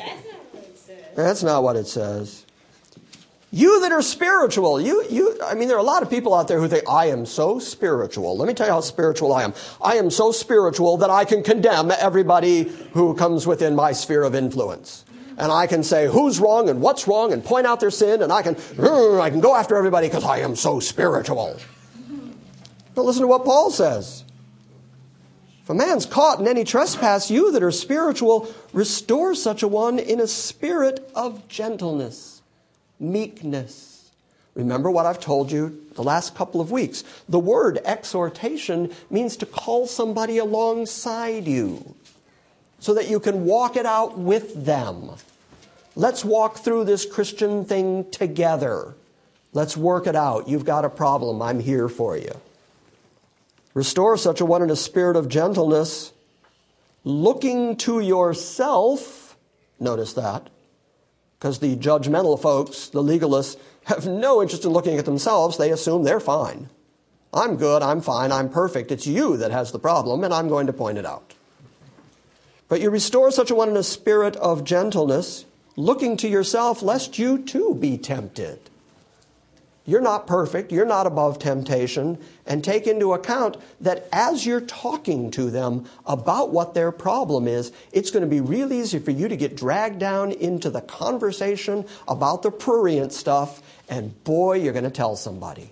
That's not what it says. You that are spiritual, I mean, there are a lot of people out there who think, I am so spiritual. Let me tell you how spiritual I am. I am so spiritual that I can condemn everybody who comes within my sphere of influence. And I can say who's wrong and what's wrong and point out their sin, and I can go after everybody because I am so spiritual. But listen to what Paul says. If a man's caught in any trespass, you that are spiritual, restore such a one in a spirit of gentleness, meekness. Remember what I've told you the last couple of weeks. The word exhortation means to call somebody alongside you so that you can walk it out with them. Let's walk through this Christian thing together. Let's work it out. You've got a problem. I'm here for you. Restore such a one in a spirit of gentleness, looking to yourself. Notice that. Because the judgmental folks, the legalists, have no interest in looking at themselves. They assume they're fine. I'm good, I'm fine, I'm perfect. It's you that has the problem, and I'm going to point it out. But you restore such a one in a spirit of gentleness, looking to yourself, lest you too be tempted. You're not perfect, you're not above temptation, and take into account that as you're talking to them about what their problem is, it's going to be real easy for you to get dragged down into the conversation about the prurient stuff, and boy, you're going to tell somebody.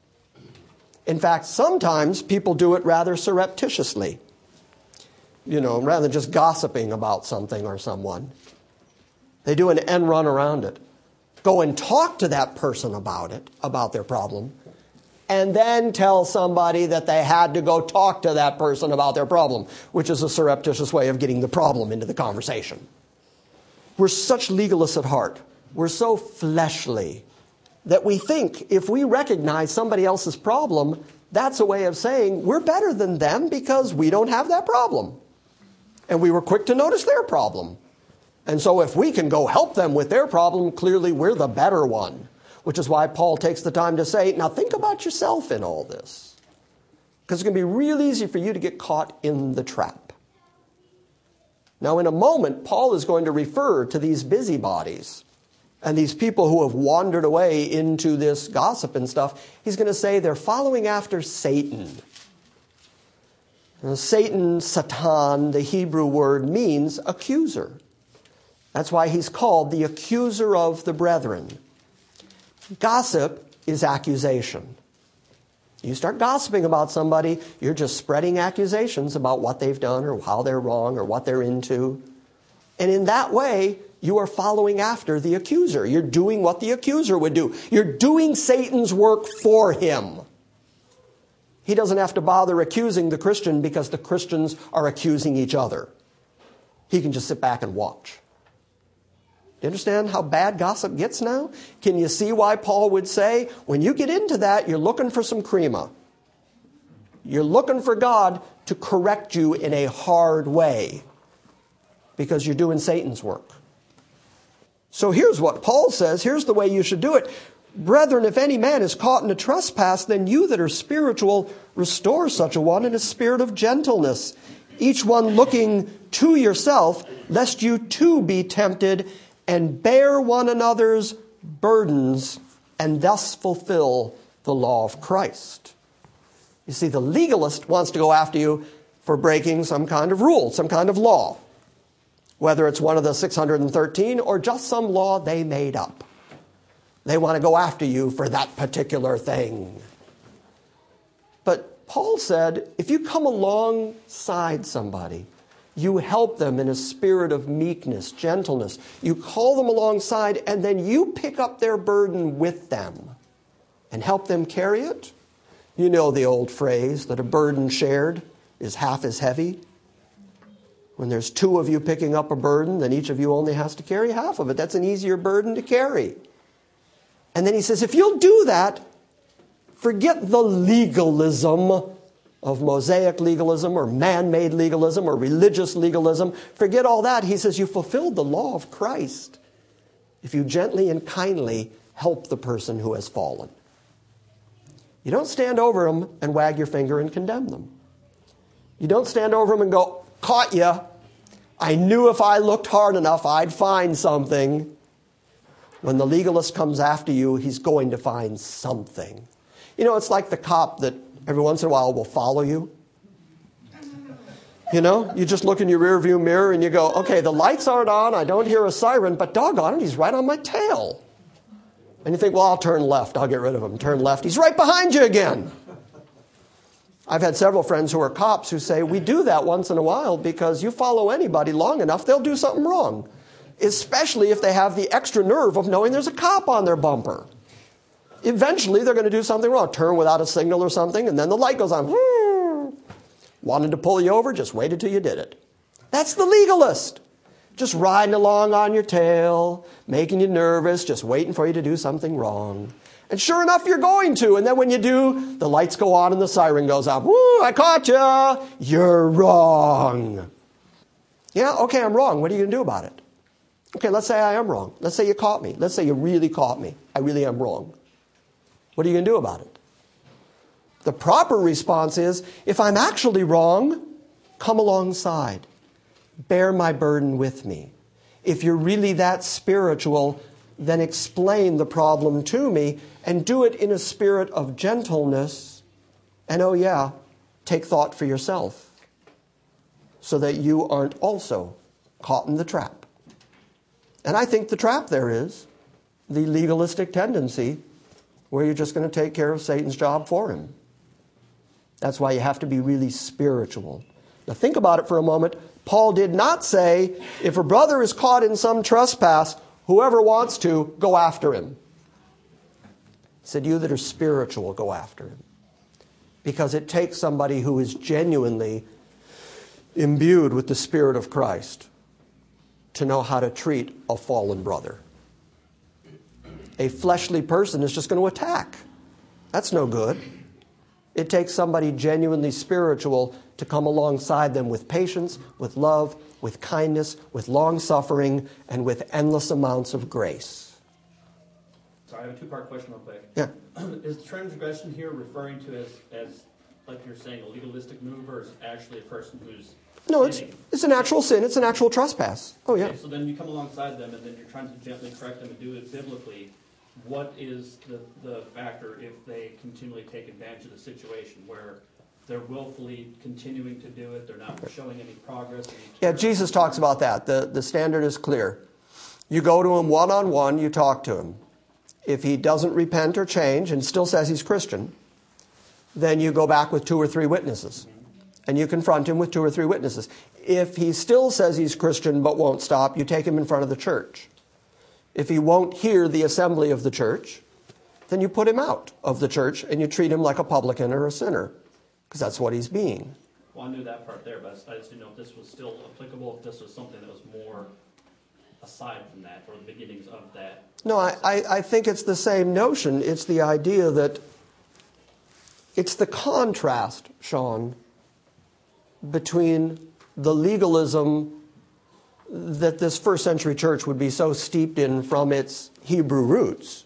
In fact, sometimes people do it rather surreptitiously. Rather than just gossiping about something or someone. They do an end run around it. Go and talk to that person about it, about their problem, and then tell somebody that they had to go talk to that person about their problem, which is a surreptitious way of getting the problem into the conversation. We're such legalists at heart. We're so fleshly that we think if we recognize somebody else's problem, that's a way of saying we're better than them because we don't have that problem. And we were quick to notice their problem. And so if we can go help them with their problem, clearly we're the better one. Which is why Paul takes the time to say, now think about yourself in all this. Because it's going to be real easy for you to get caught in the trap. Now in a moment, Paul is going to refer to these busybodies and these people who have wandered away into this gossip and stuff. He's going to say they're following after Satan. Now, Satan, Satan, the Hebrew word means accuser. That's why he's called the accuser of the brethren. Gossip is accusation. You start gossiping about somebody, you're just spreading accusations about what they've done or how they're wrong or what they're into. And in that way, you are following after the accuser. You're doing what the accuser would do. You're doing Satan's work for him. He doesn't have to bother accusing the Christian because the Christians are accusing each other. He can just sit back and watch. Do you understand how bad gossip gets now? Can you see why Paul would say, when you get into that, you're looking for some crema. You're looking for God to correct you in a hard way because you're doing Satan's work. So here's what Paul says. Here's the way you should do it. Brethren, if any man is caught in a trespass, then you that are spiritual, restore such a one in a spirit of gentleness, each one looking to yourself, lest you too be tempted, and bear one another's burdens, and thus fulfill the law of Christ. You see, the legalist wants to go after you for breaking some kind of rule, some kind of law, whether it's one of the 613 or just some law they made up. They want to go after you for that particular thing. But Paul said, if you come alongside somebody, you help them in a spirit of meekness, gentleness. You call them alongside, and then you pick up their burden with them and help them carry it. You know the old phrase that a burden shared is half as heavy. When there's two of you picking up a burden, then each of you only has to carry half of it. That's an easier burden to carry. And then he says, if you'll do that, forget the legalism of Mosaic legalism or man-made legalism or religious legalism. Forget all that. He says, you fulfilled the law of Christ. if you gently and kindly help the person who has fallen. You don't stand over them and wag your finger and condemn them. You don't stand over them and go, caught ya. I knew if I looked hard enough, I'd find something. When the legalist comes after you, he's going to find something. You know, it's like the cop that every once in a while will follow you. You know, you just look in your rearview mirror and you go, okay, the lights aren't on, I don't hear a siren, but doggone it, he's right on my tail. And you think, well, I'll turn left, I'll get rid of him. Turn left, he's right behind you again. I've had several friends who are cops who say, we do that once in a while because you follow anybody long enough, they'll do something wrong. Especially if they have the extra nerve of knowing there's a cop on their bumper. Eventually, they're going to do something wrong. Turn without a signal or something, and then the light goes on. Wanted to pull you over, just waited till you did it. That's the legalist. Just riding along on your tail, making you nervous, just waiting for you to do something wrong. And sure enough, you're going to. And then when you do, the lights go on and the siren goes off. Woo, I caught you. You're wrong. Yeah, okay, I'm wrong. What are you going to do about it? Okay, let's say I am wrong. Let's say you caught me. Let's say you really caught me. I really am wrong. What are you going to do about it? The proper response is, if I'm actually wrong, come alongside. Bear my burden with me. If you're really that spiritual, then explain the problem to me and do it in a spirit of gentleness. And oh yeah, take thought for yourself so that you aren't also caught in the trap. And I think the trap there is the legalistic tendency where you're just going to take care of Satan's job for him. That's why you have to be really spiritual. Now think about it for a moment. Paul did not say, if a brother is caught in some trespass, whoever wants to, go after him. He said, you that are spiritual, go after him. Because it takes somebody who is genuinely imbued with the Spirit of Christ to know how to treat a fallen brother. A fleshly person is just going to attack. That's no good. It takes somebody genuinely spiritual to come alongside them with patience, with love, with kindness, with long-suffering, and with endless amounts of grace. Sorry, I have a two-part question real quick. Yeah. Is transgression here referring to as like you're saying, a legalistic move, or is it actually a person who's No, sinning? it's a natural sin. It's a natural trespass. Oh, yeah. Okay, so then you come alongside them, and then you're trying to gently correct them and do it biblically. What is the factor if they continually take advantage of the situation where they're willfully continuing to do it, they're not showing any progress? Yeah, Jesus talks about that. The standard is clear. You go to him one-on-one, you talk to him. If he doesn't repent or change and still says he's Christian, then you go back with 2 or 3 witnesses. And you confront him with 2 or 3 witnesses. If he still says he's Christian but won't stop, you take him in front of the church. If he won't hear the assembly of the church, then you put him out of the church and you treat him like a publican or a sinner, because that's what he's being. Well, I knew that part there, but I just didn't know if this was still applicable, if this was something that was more aside from that, or the beginnings of that. No, I think it's the same notion. It's the idea that it's the contrast, Sean, between the legalism that this first century church would be so steeped in from its Hebrew roots,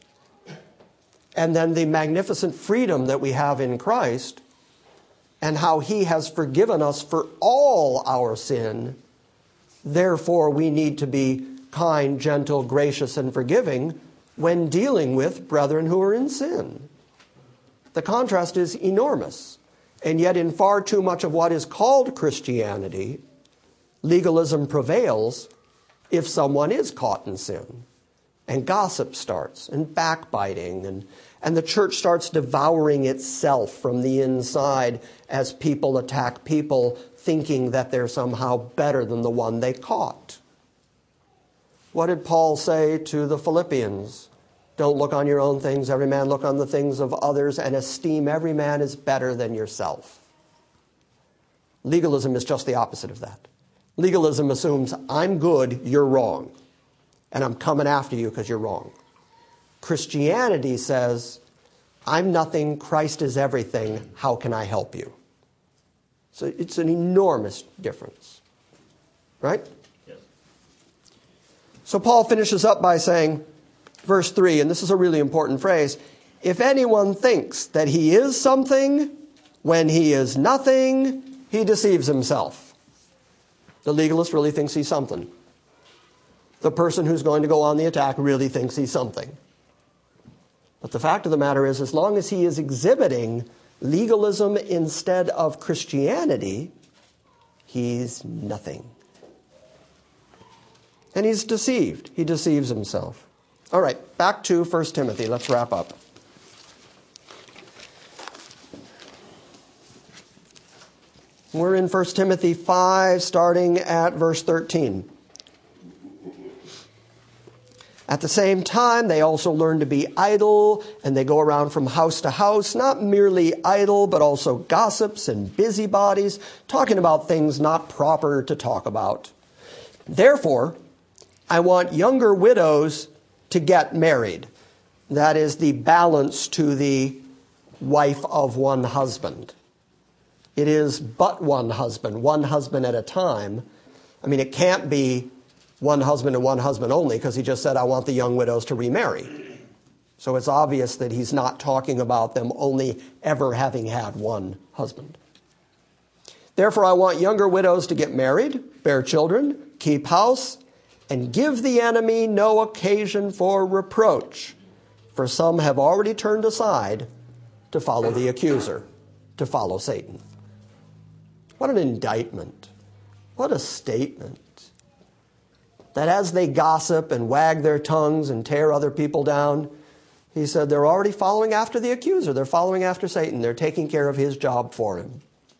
and then the magnificent freedom that we have in Christ, and how he has forgiven us for all our sin. Therefore, we need to be kind, gentle, gracious, and forgiving when dealing with brethren who are in sin. The contrast is enormous. And yet in far too much of what is called Christianity, legalism prevails if someone is caught in sin. And gossip starts, and backbiting, and the church starts devouring itself from the inside as people attack people, thinking that they're somehow better than the one they caught. What did Paul say to the Philippians? Don't look on your own things, every man look on the things of others, and esteem every man as better than yourself. Legalism is just the opposite of that. Legalism assumes I'm good, you're wrong, and I'm coming after you because you're wrong. Christianity says, I'm nothing, Christ is everything, how can I help you? So it's an enormous difference. Right? Yes. So Paul finishes up by saying, verse 3, and this is a really important phrase, if anyone thinks that he is something when he is nothing, he deceives himself. The legalist really thinks he's something. The person who's going to go on the attack really thinks he's something. But the fact of the matter is, as long as he is exhibiting legalism instead of Christianity, he's nothing. And he's deceived. He deceives himself. All right, back to 1 Timothy. Let's wrap up. We're in 1 Timothy 5, starting at verse 13. At the same time, they also learn to be idle, and they go around from house to house, not merely idle, but also gossips and busybodies, talking about things not proper to talk about. Therefore, I want younger widows to get married. That is the balance to the wife of one husband. It is but one husband at a time. I mean, it can't be one husband and one husband only, because he just said, I want the young widows to remarry. So it's obvious that he's not talking about them only ever having had one husband. Therefore, I want younger widows to get married, bear children, keep house, and give the enemy no occasion for reproach. For some have already turned aside to follow the accuser, to follow Satan. What an indictment. What a statement. That as they gossip and wag their tongues and tear other people down, he said they're already following after the accuser. They're following after Satan. They're taking care of his job for him.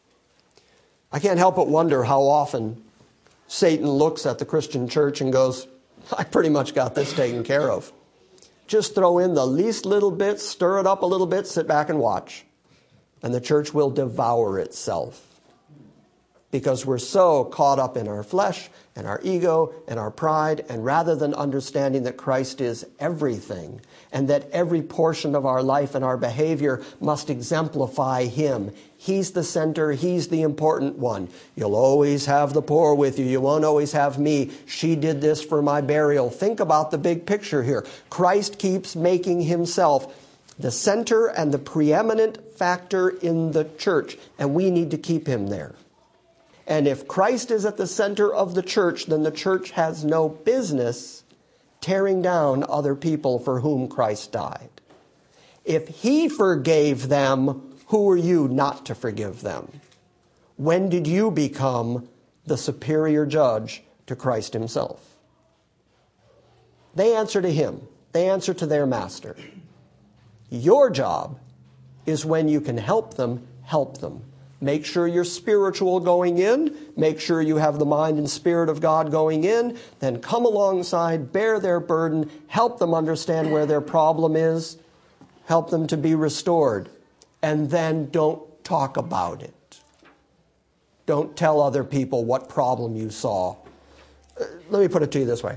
I can't help but wonder how often Satan looks at the Christian church and goes, I pretty much got this taken care of. Just throw in the least little bit, stir it up a little bit, sit back and watch. And the church will devour itself. Because we're so caught up in our flesh and our ego and our pride, and rather than understanding that Christ is everything and that every portion of our life and our behavior must exemplify him. He's the center. He's the important one. You'll always have the poor with you. You won't always have me. She did this for my burial. Think about the big picture here. Christ keeps making himself the center and the preeminent factor in the church, and we need to keep him there. And if Christ is at the center of the church, then the church has no business tearing down other people for whom Christ died. If he forgave them, who are you not to forgive them? When did you become the superior judge to Christ himself? They answer to him. They answer to their master. Your job is when you can help them, help them. Make sure you're spiritual going in. Make sure you have the mind and spirit of God going in. Then come alongside, bear their burden, help them understand where their problem is, help them to be restored. And then don't talk about it. Don't tell other people what problem you saw. Let me put it to you this way.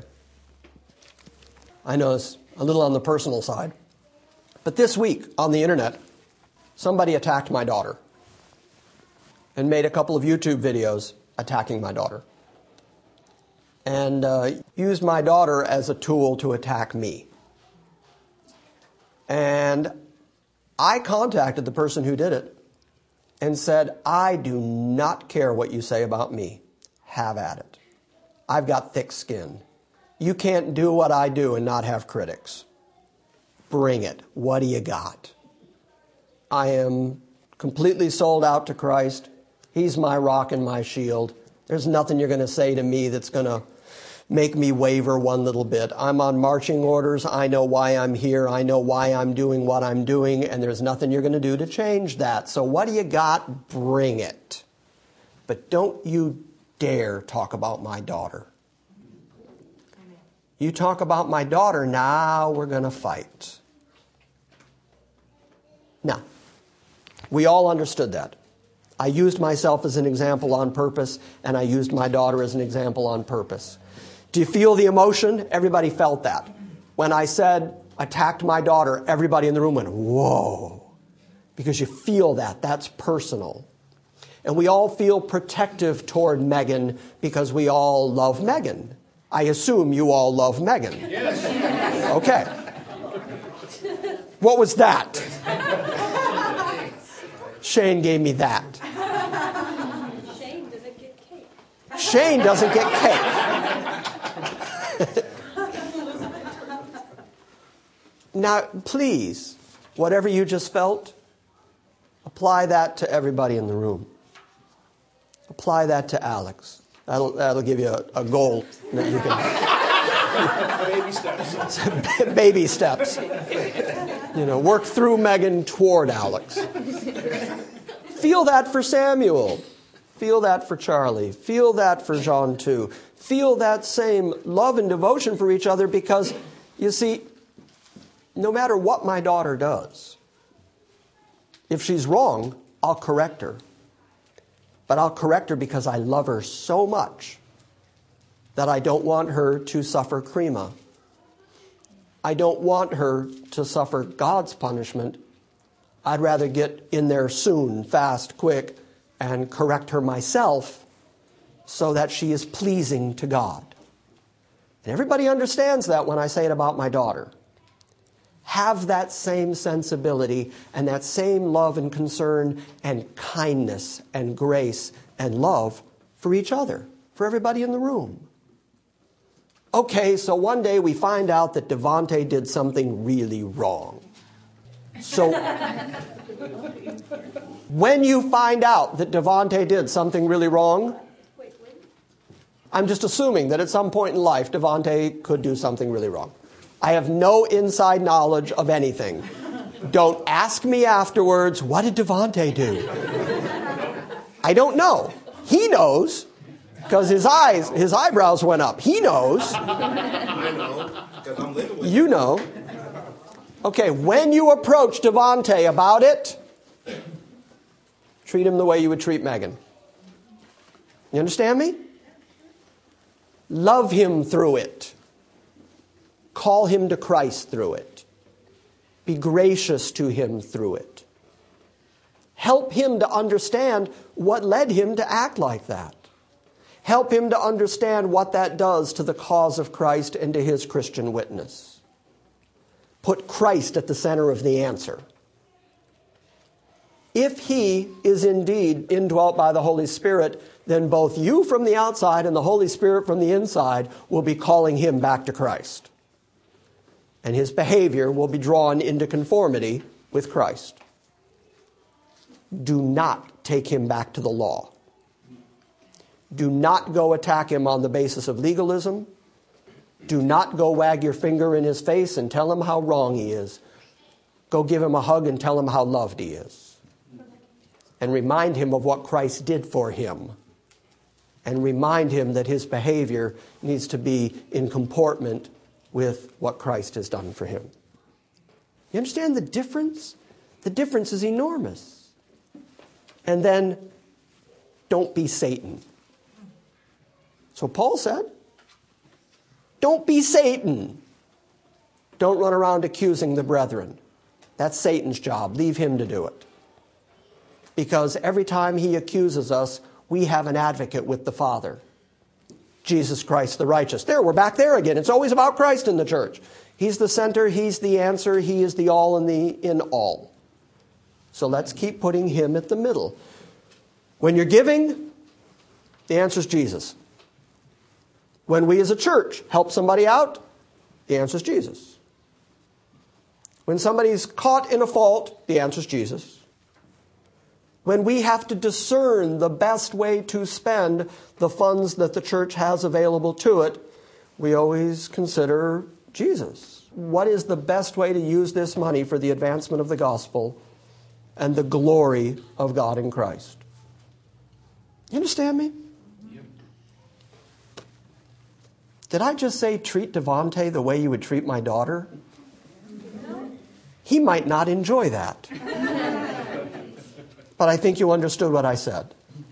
I know it's a little on the personal side, but this week on the internet, somebody attacked my daughter and made a couple of YouTube videos attacking my daughter. And used my daughter as a tool to attack me. And I contacted the person who did it and said, I do not care what you say about me. Have at it. I've got thick skin. You can't do what I do and not have critics. Bring it. What do you got? I am completely sold out to Christ. He's my rock and my shield. There's nothing you're going to say to me that's going to make me waver one little bit. I'm on marching orders. I know why I'm here. I know why I'm doing what I'm doing, and there's nothing you're going to do to change that. So what do you got? Bring it. But don't you dare talk about my daughter. You talk about my daughter, now we're going to fight. Now, we all understood that. I used myself as an example on purpose, and I used my daughter as an example on purpose. Do you feel the emotion? Everybody felt that. When I said, attacked my daughter, everybody in the room went, whoa. Because you feel that. That's personal. And we all feel protective toward Megan because we all love Megan. I assume you all love Megan. Yes. Okay. What was that? Shane gave me that. Shane doesn't get cake. Shane doesn't get cake. Now, please, whatever you just felt, apply that to everybody in the room. Apply that to Alex. That'll give you a goal that you can. Baby steps. Work through Megan toward Alex. Feel that for Samuel. Feel that for Charlie. Feel that for John too. Feel that same love and devotion for each other, because, you see, no matter what my daughter does, if she's wrong, I'll correct her. But I'll correct her because I love her so much that I don't want her to suffer krima. I don't want her to suffer God's punishment. I'd rather get in there soon, fast, quick, and correct her myself so that she is pleasing to God. And everybody understands that when I say it about my daughter. Have that same sensibility and that same love and concern and kindness and grace and love for each other, for everybody in the room. Okay, so one day we find out that Devontae did something really wrong. So when you find out that Devontae did something really wrong, I'm just assuming that at some point in life Devontae could do something really wrong. I have no inside knowledge of anything. Don't ask me afterwards, what did Devontae do? I don't know. He knows, because his eyebrows went up. He knows. I know, because I'm living with you know. Okay, when you approach Devontae about it, treat him the way you would treat Megan. You understand me? Love him through it. Call him to Christ through it. Be gracious to him through it. Help him to understand what led him to act like that. Help him to understand what that does to the cause of Christ and to his Christian witness. Put Christ at the center of the answer. If he is indeed indwelt by the Holy Spirit, then both you from the outside and the Holy Spirit from the inside will be calling him back to Christ. And his behavior will be drawn into conformity with Christ. Do not take him back to the law. Do not go attack him on the basis of legalism. Do not go wag your finger in his face and tell him how wrong he is. Go give him a hug and tell him how loved he is. And remind him of what Christ did for him. And remind him that his behavior needs to be in comportment with what Christ has done for him. You understand the difference? The difference is enormous. And then, don't be Satan. So Paul said, don't be Satan. Don't run around accusing the brethren. That's Satan's job. Leave him to do it. Because every time he accuses us, we have an advocate with the Father. Jesus Christ the righteous. There, we're back there again. It's always about Christ in the church. He's the center, he's the answer, he is the all and the in all. So let's keep putting him at the middle. When you're giving, the answer is Jesus. When we as a church help somebody out, the answer is Jesus. When somebody's caught in a fault, the answer is Jesus. When we have to discern the best way to spend the funds that the church has available to it, we always consider Jesus. What is the best way to use this money for the advancement of the gospel and the glory of God in Christ? You understand me? Yep. Did I just say treat Devontae the way you would treat my daughter? No. He might not enjoy that. But I think you understood what I said.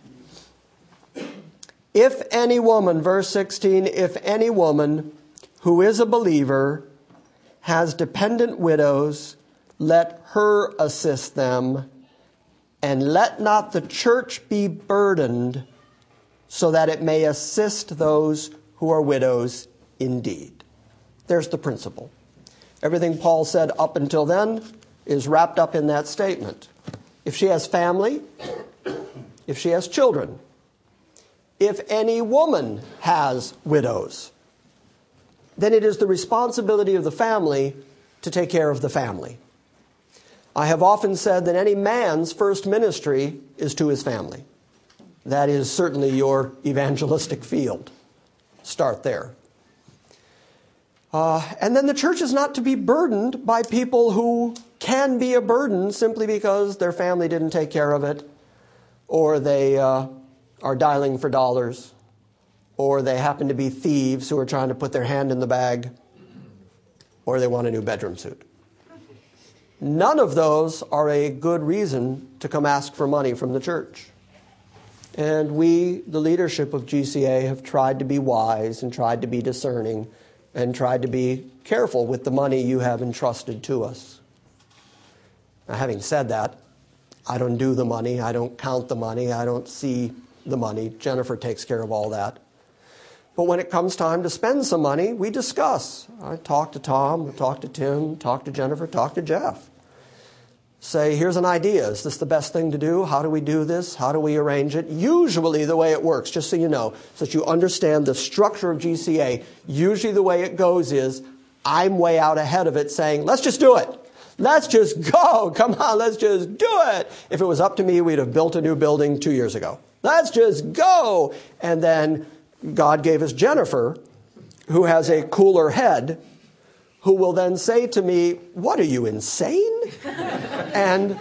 If any woman, verse 16, if any woman who is a believer has dependent widows, let her assist them, and let not the church be burdened, so that it may assist those who are widows indeed. There's the principle. Everything Paul said up until then is wrapped up in that statement. If she has family, if she has children, if any woman has widows, then it is the responsibility of the family to take care of the family. I have often said that any man's first ministry is to his family. That is certainly your evangelistic field. Start there. And then the church is not to be burdened by people who can be a burden simply because their family didn't take care of it, or they are dialing for dollars, or they happen to be thieves who are trying to put their hand in the bag, or they want a new bedroom suit. None of those are a good reason to come ask for money from the church. And we, the leadership of GCA, have tried to be wise and tried to be discerning and tried to be careful with the money you have entrusted to us. Now, having said that, I don't do the money, I don't count the money, I don't see the money. Jennifer takes care of all that. But when it comes time to spend some money, we discuss. I talk to Tom, I talk to Tim, talk to Jennifer, talk to Jeff. Say, here's an idea. Is this the best thing to do? How do we do this? How do we arrange it? Usually the way it works, just so you know, so that you understand the structure of GCA, usually the way it goes is I'm way out ahead of it saying, let's just do it. Let's just go. Come on, let's just do it. If it was up to me, we'd have built a new building 2 years ago. Let's just go. And then God gave us Jennifer, who has a cooler head, who will then say to me, what, are you insane? And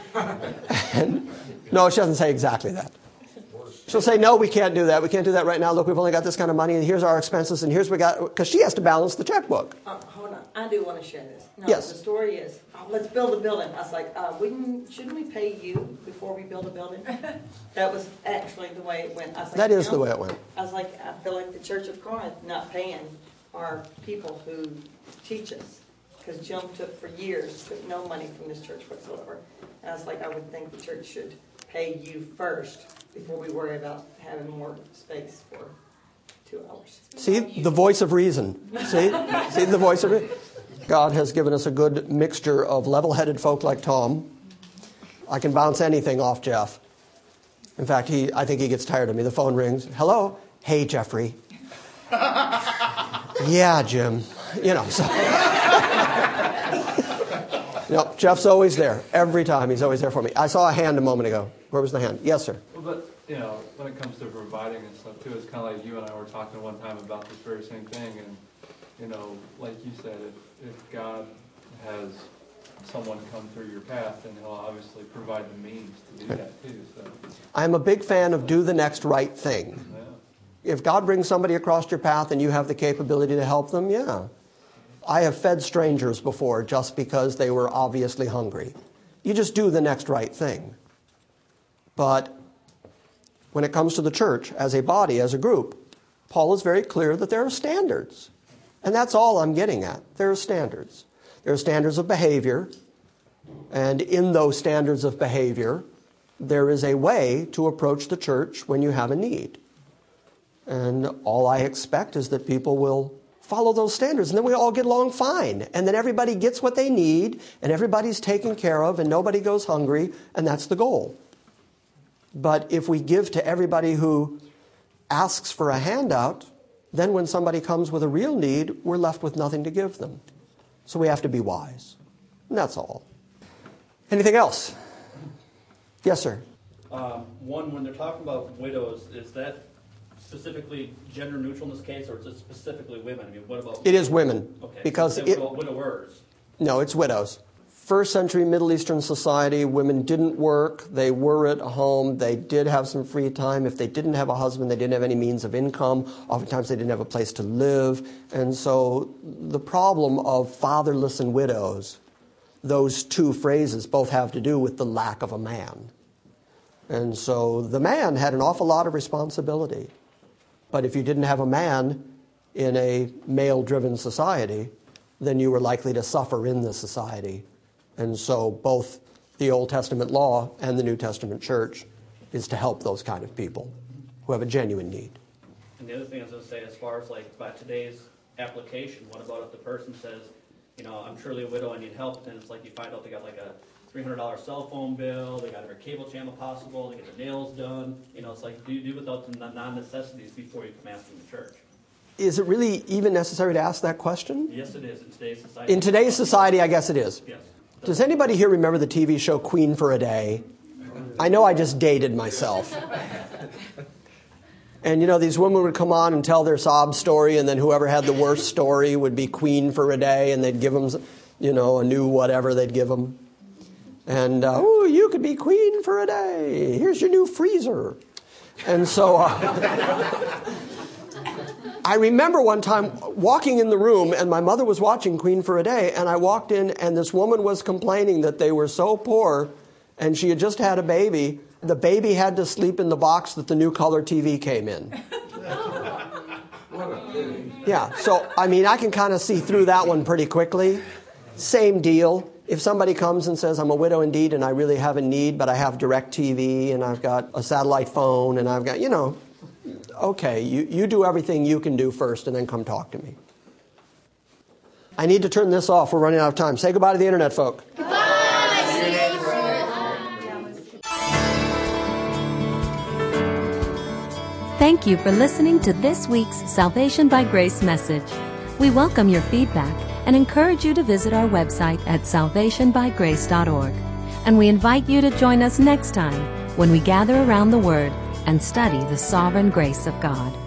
no, she doesn't say exactly that. She'll say, no, we can't do that. We can't do that right now. Look, we've only got this kind of money, and here's our expenses, and here's what we got, because she has to balance the checkbook. Hold on. I do want to share this. No, yes. The story is, let's build a building. I was like, shouldn't we pay you before we build a building? That was actually the way it went. I was like, that is the way it went. I was like, I feel like the Church of Corinth not paying our people who teach us. Because Jim took no money from this church whatsoever. And I was like, I would think the church should pay you first before we worry about having more space for 2 hours. See, the voice of reason. See the voice of it? God has given us a good mixture of level-headed folk like Tom. I can bounce anything off Jeff. In fact, I think he gets tired of me. The phone rings. Hello? Hey, Jeffrey. Yeah, Jim. So... No, Jeff's always there. Every time he's always there for me. I saw a hand a moment ago. Where was the hand? Yes, sir. Well, but, when it comes to providing and stuff, too, it's kind of like you and I were talking one time about this very same thing. And, like you said, if God has someone come through your path, then he'll obviously provide the means to do that, too. So I'm a big fan of do the next right thing. Yeah. If God brings somebody across your path and you have the capability to help them, yeah. I have fed strangers before just because they were obviously hungry. You just do the next right thing. But when it comes to the church, as a body, as a group, Paul is very clear that there are standards. And that's all I'm getting at. There are standards. There are standards of behavior. And in those standards of behavior, there is a way to approach the church when you have a need. And all I expect is that people will follow those standards, and then we all get along fine. And then everybody gets what they need, and everybody's taken care of, and nobody goes hungry, and that's the goal. But if we give to everybody who asks for a handout, then when somebody comes with a real need, we're left with nothing to give them. So we have to be wise. And that's all. Anything else? Yes, sir. One, when they're talking about widows, is that specifically gender neutral in this case, or is it specifically women? I mean, what about... It is women. Okay. Because what about widowers? No, it's widows. First century Middle Eastern society, women didn't work. They were at home. They did have some free time. If they didn't have a husband, they didn't have any means of income. Oftentimes they didn't have a place to live. And so the problem of fatherless and widows, those two phrases both have to do with the lack of a man. And so the man had an awful lot of responsibility. But if you didn't have a man in a male-driven society, then you were likely to suffer in the society. And so both the Old Testament law and the New Testament church is to help those kind of people who have a genuine need. And the other thing I was going to say, as far as like by today's application. What about if the person says, you know, I'm surely a widow, I need help, and it's like you find out they got like a $300 cell phone bill, they got every cable channel possible, they get their nails done. You know, it's like, do without the non-necessities before you come asking the church. Is it really even necessary to ask that question? Yes, it is in today's society. In today's society, I guess it is. Yes. Does anybody here remember the TV show Queen for a Day? I know I just dated myself. And, you know, these women would come on and tell their sob story, and then whoever had the worst story would be queen for a day, and they'd give them, you know, a new whatever they'd give them. And, oh, you could be queen for a day. Here's your new freezer. And so I remember one time walking in the room, and my mother was watching Queen for a Day, and I walked in, and this woman was complaining that they were so poor, and she had just had a baby. The baby had to sleep in the box that the new color TV came in. What a pity. Yeah, so, I mean, I can kind of see through that one pretty quickly. Same deal. If somebody comes and says, I'm a widow indeed, and I really have a need, but I have DirecTV, and I've got a satellite phone, and I've got, you know, okay, you do everything you can do first, and then come talk to me. I need to turn this off. We're running out of time. Say goodbye to the internet folk. Thank you for listening to this week's Salvation by Grace message. We welcome your feedback and encourage you to visit our website at salvationbygrace.org. And we invite you to join us next time when we gather around the Word and study the sovereign grace of God.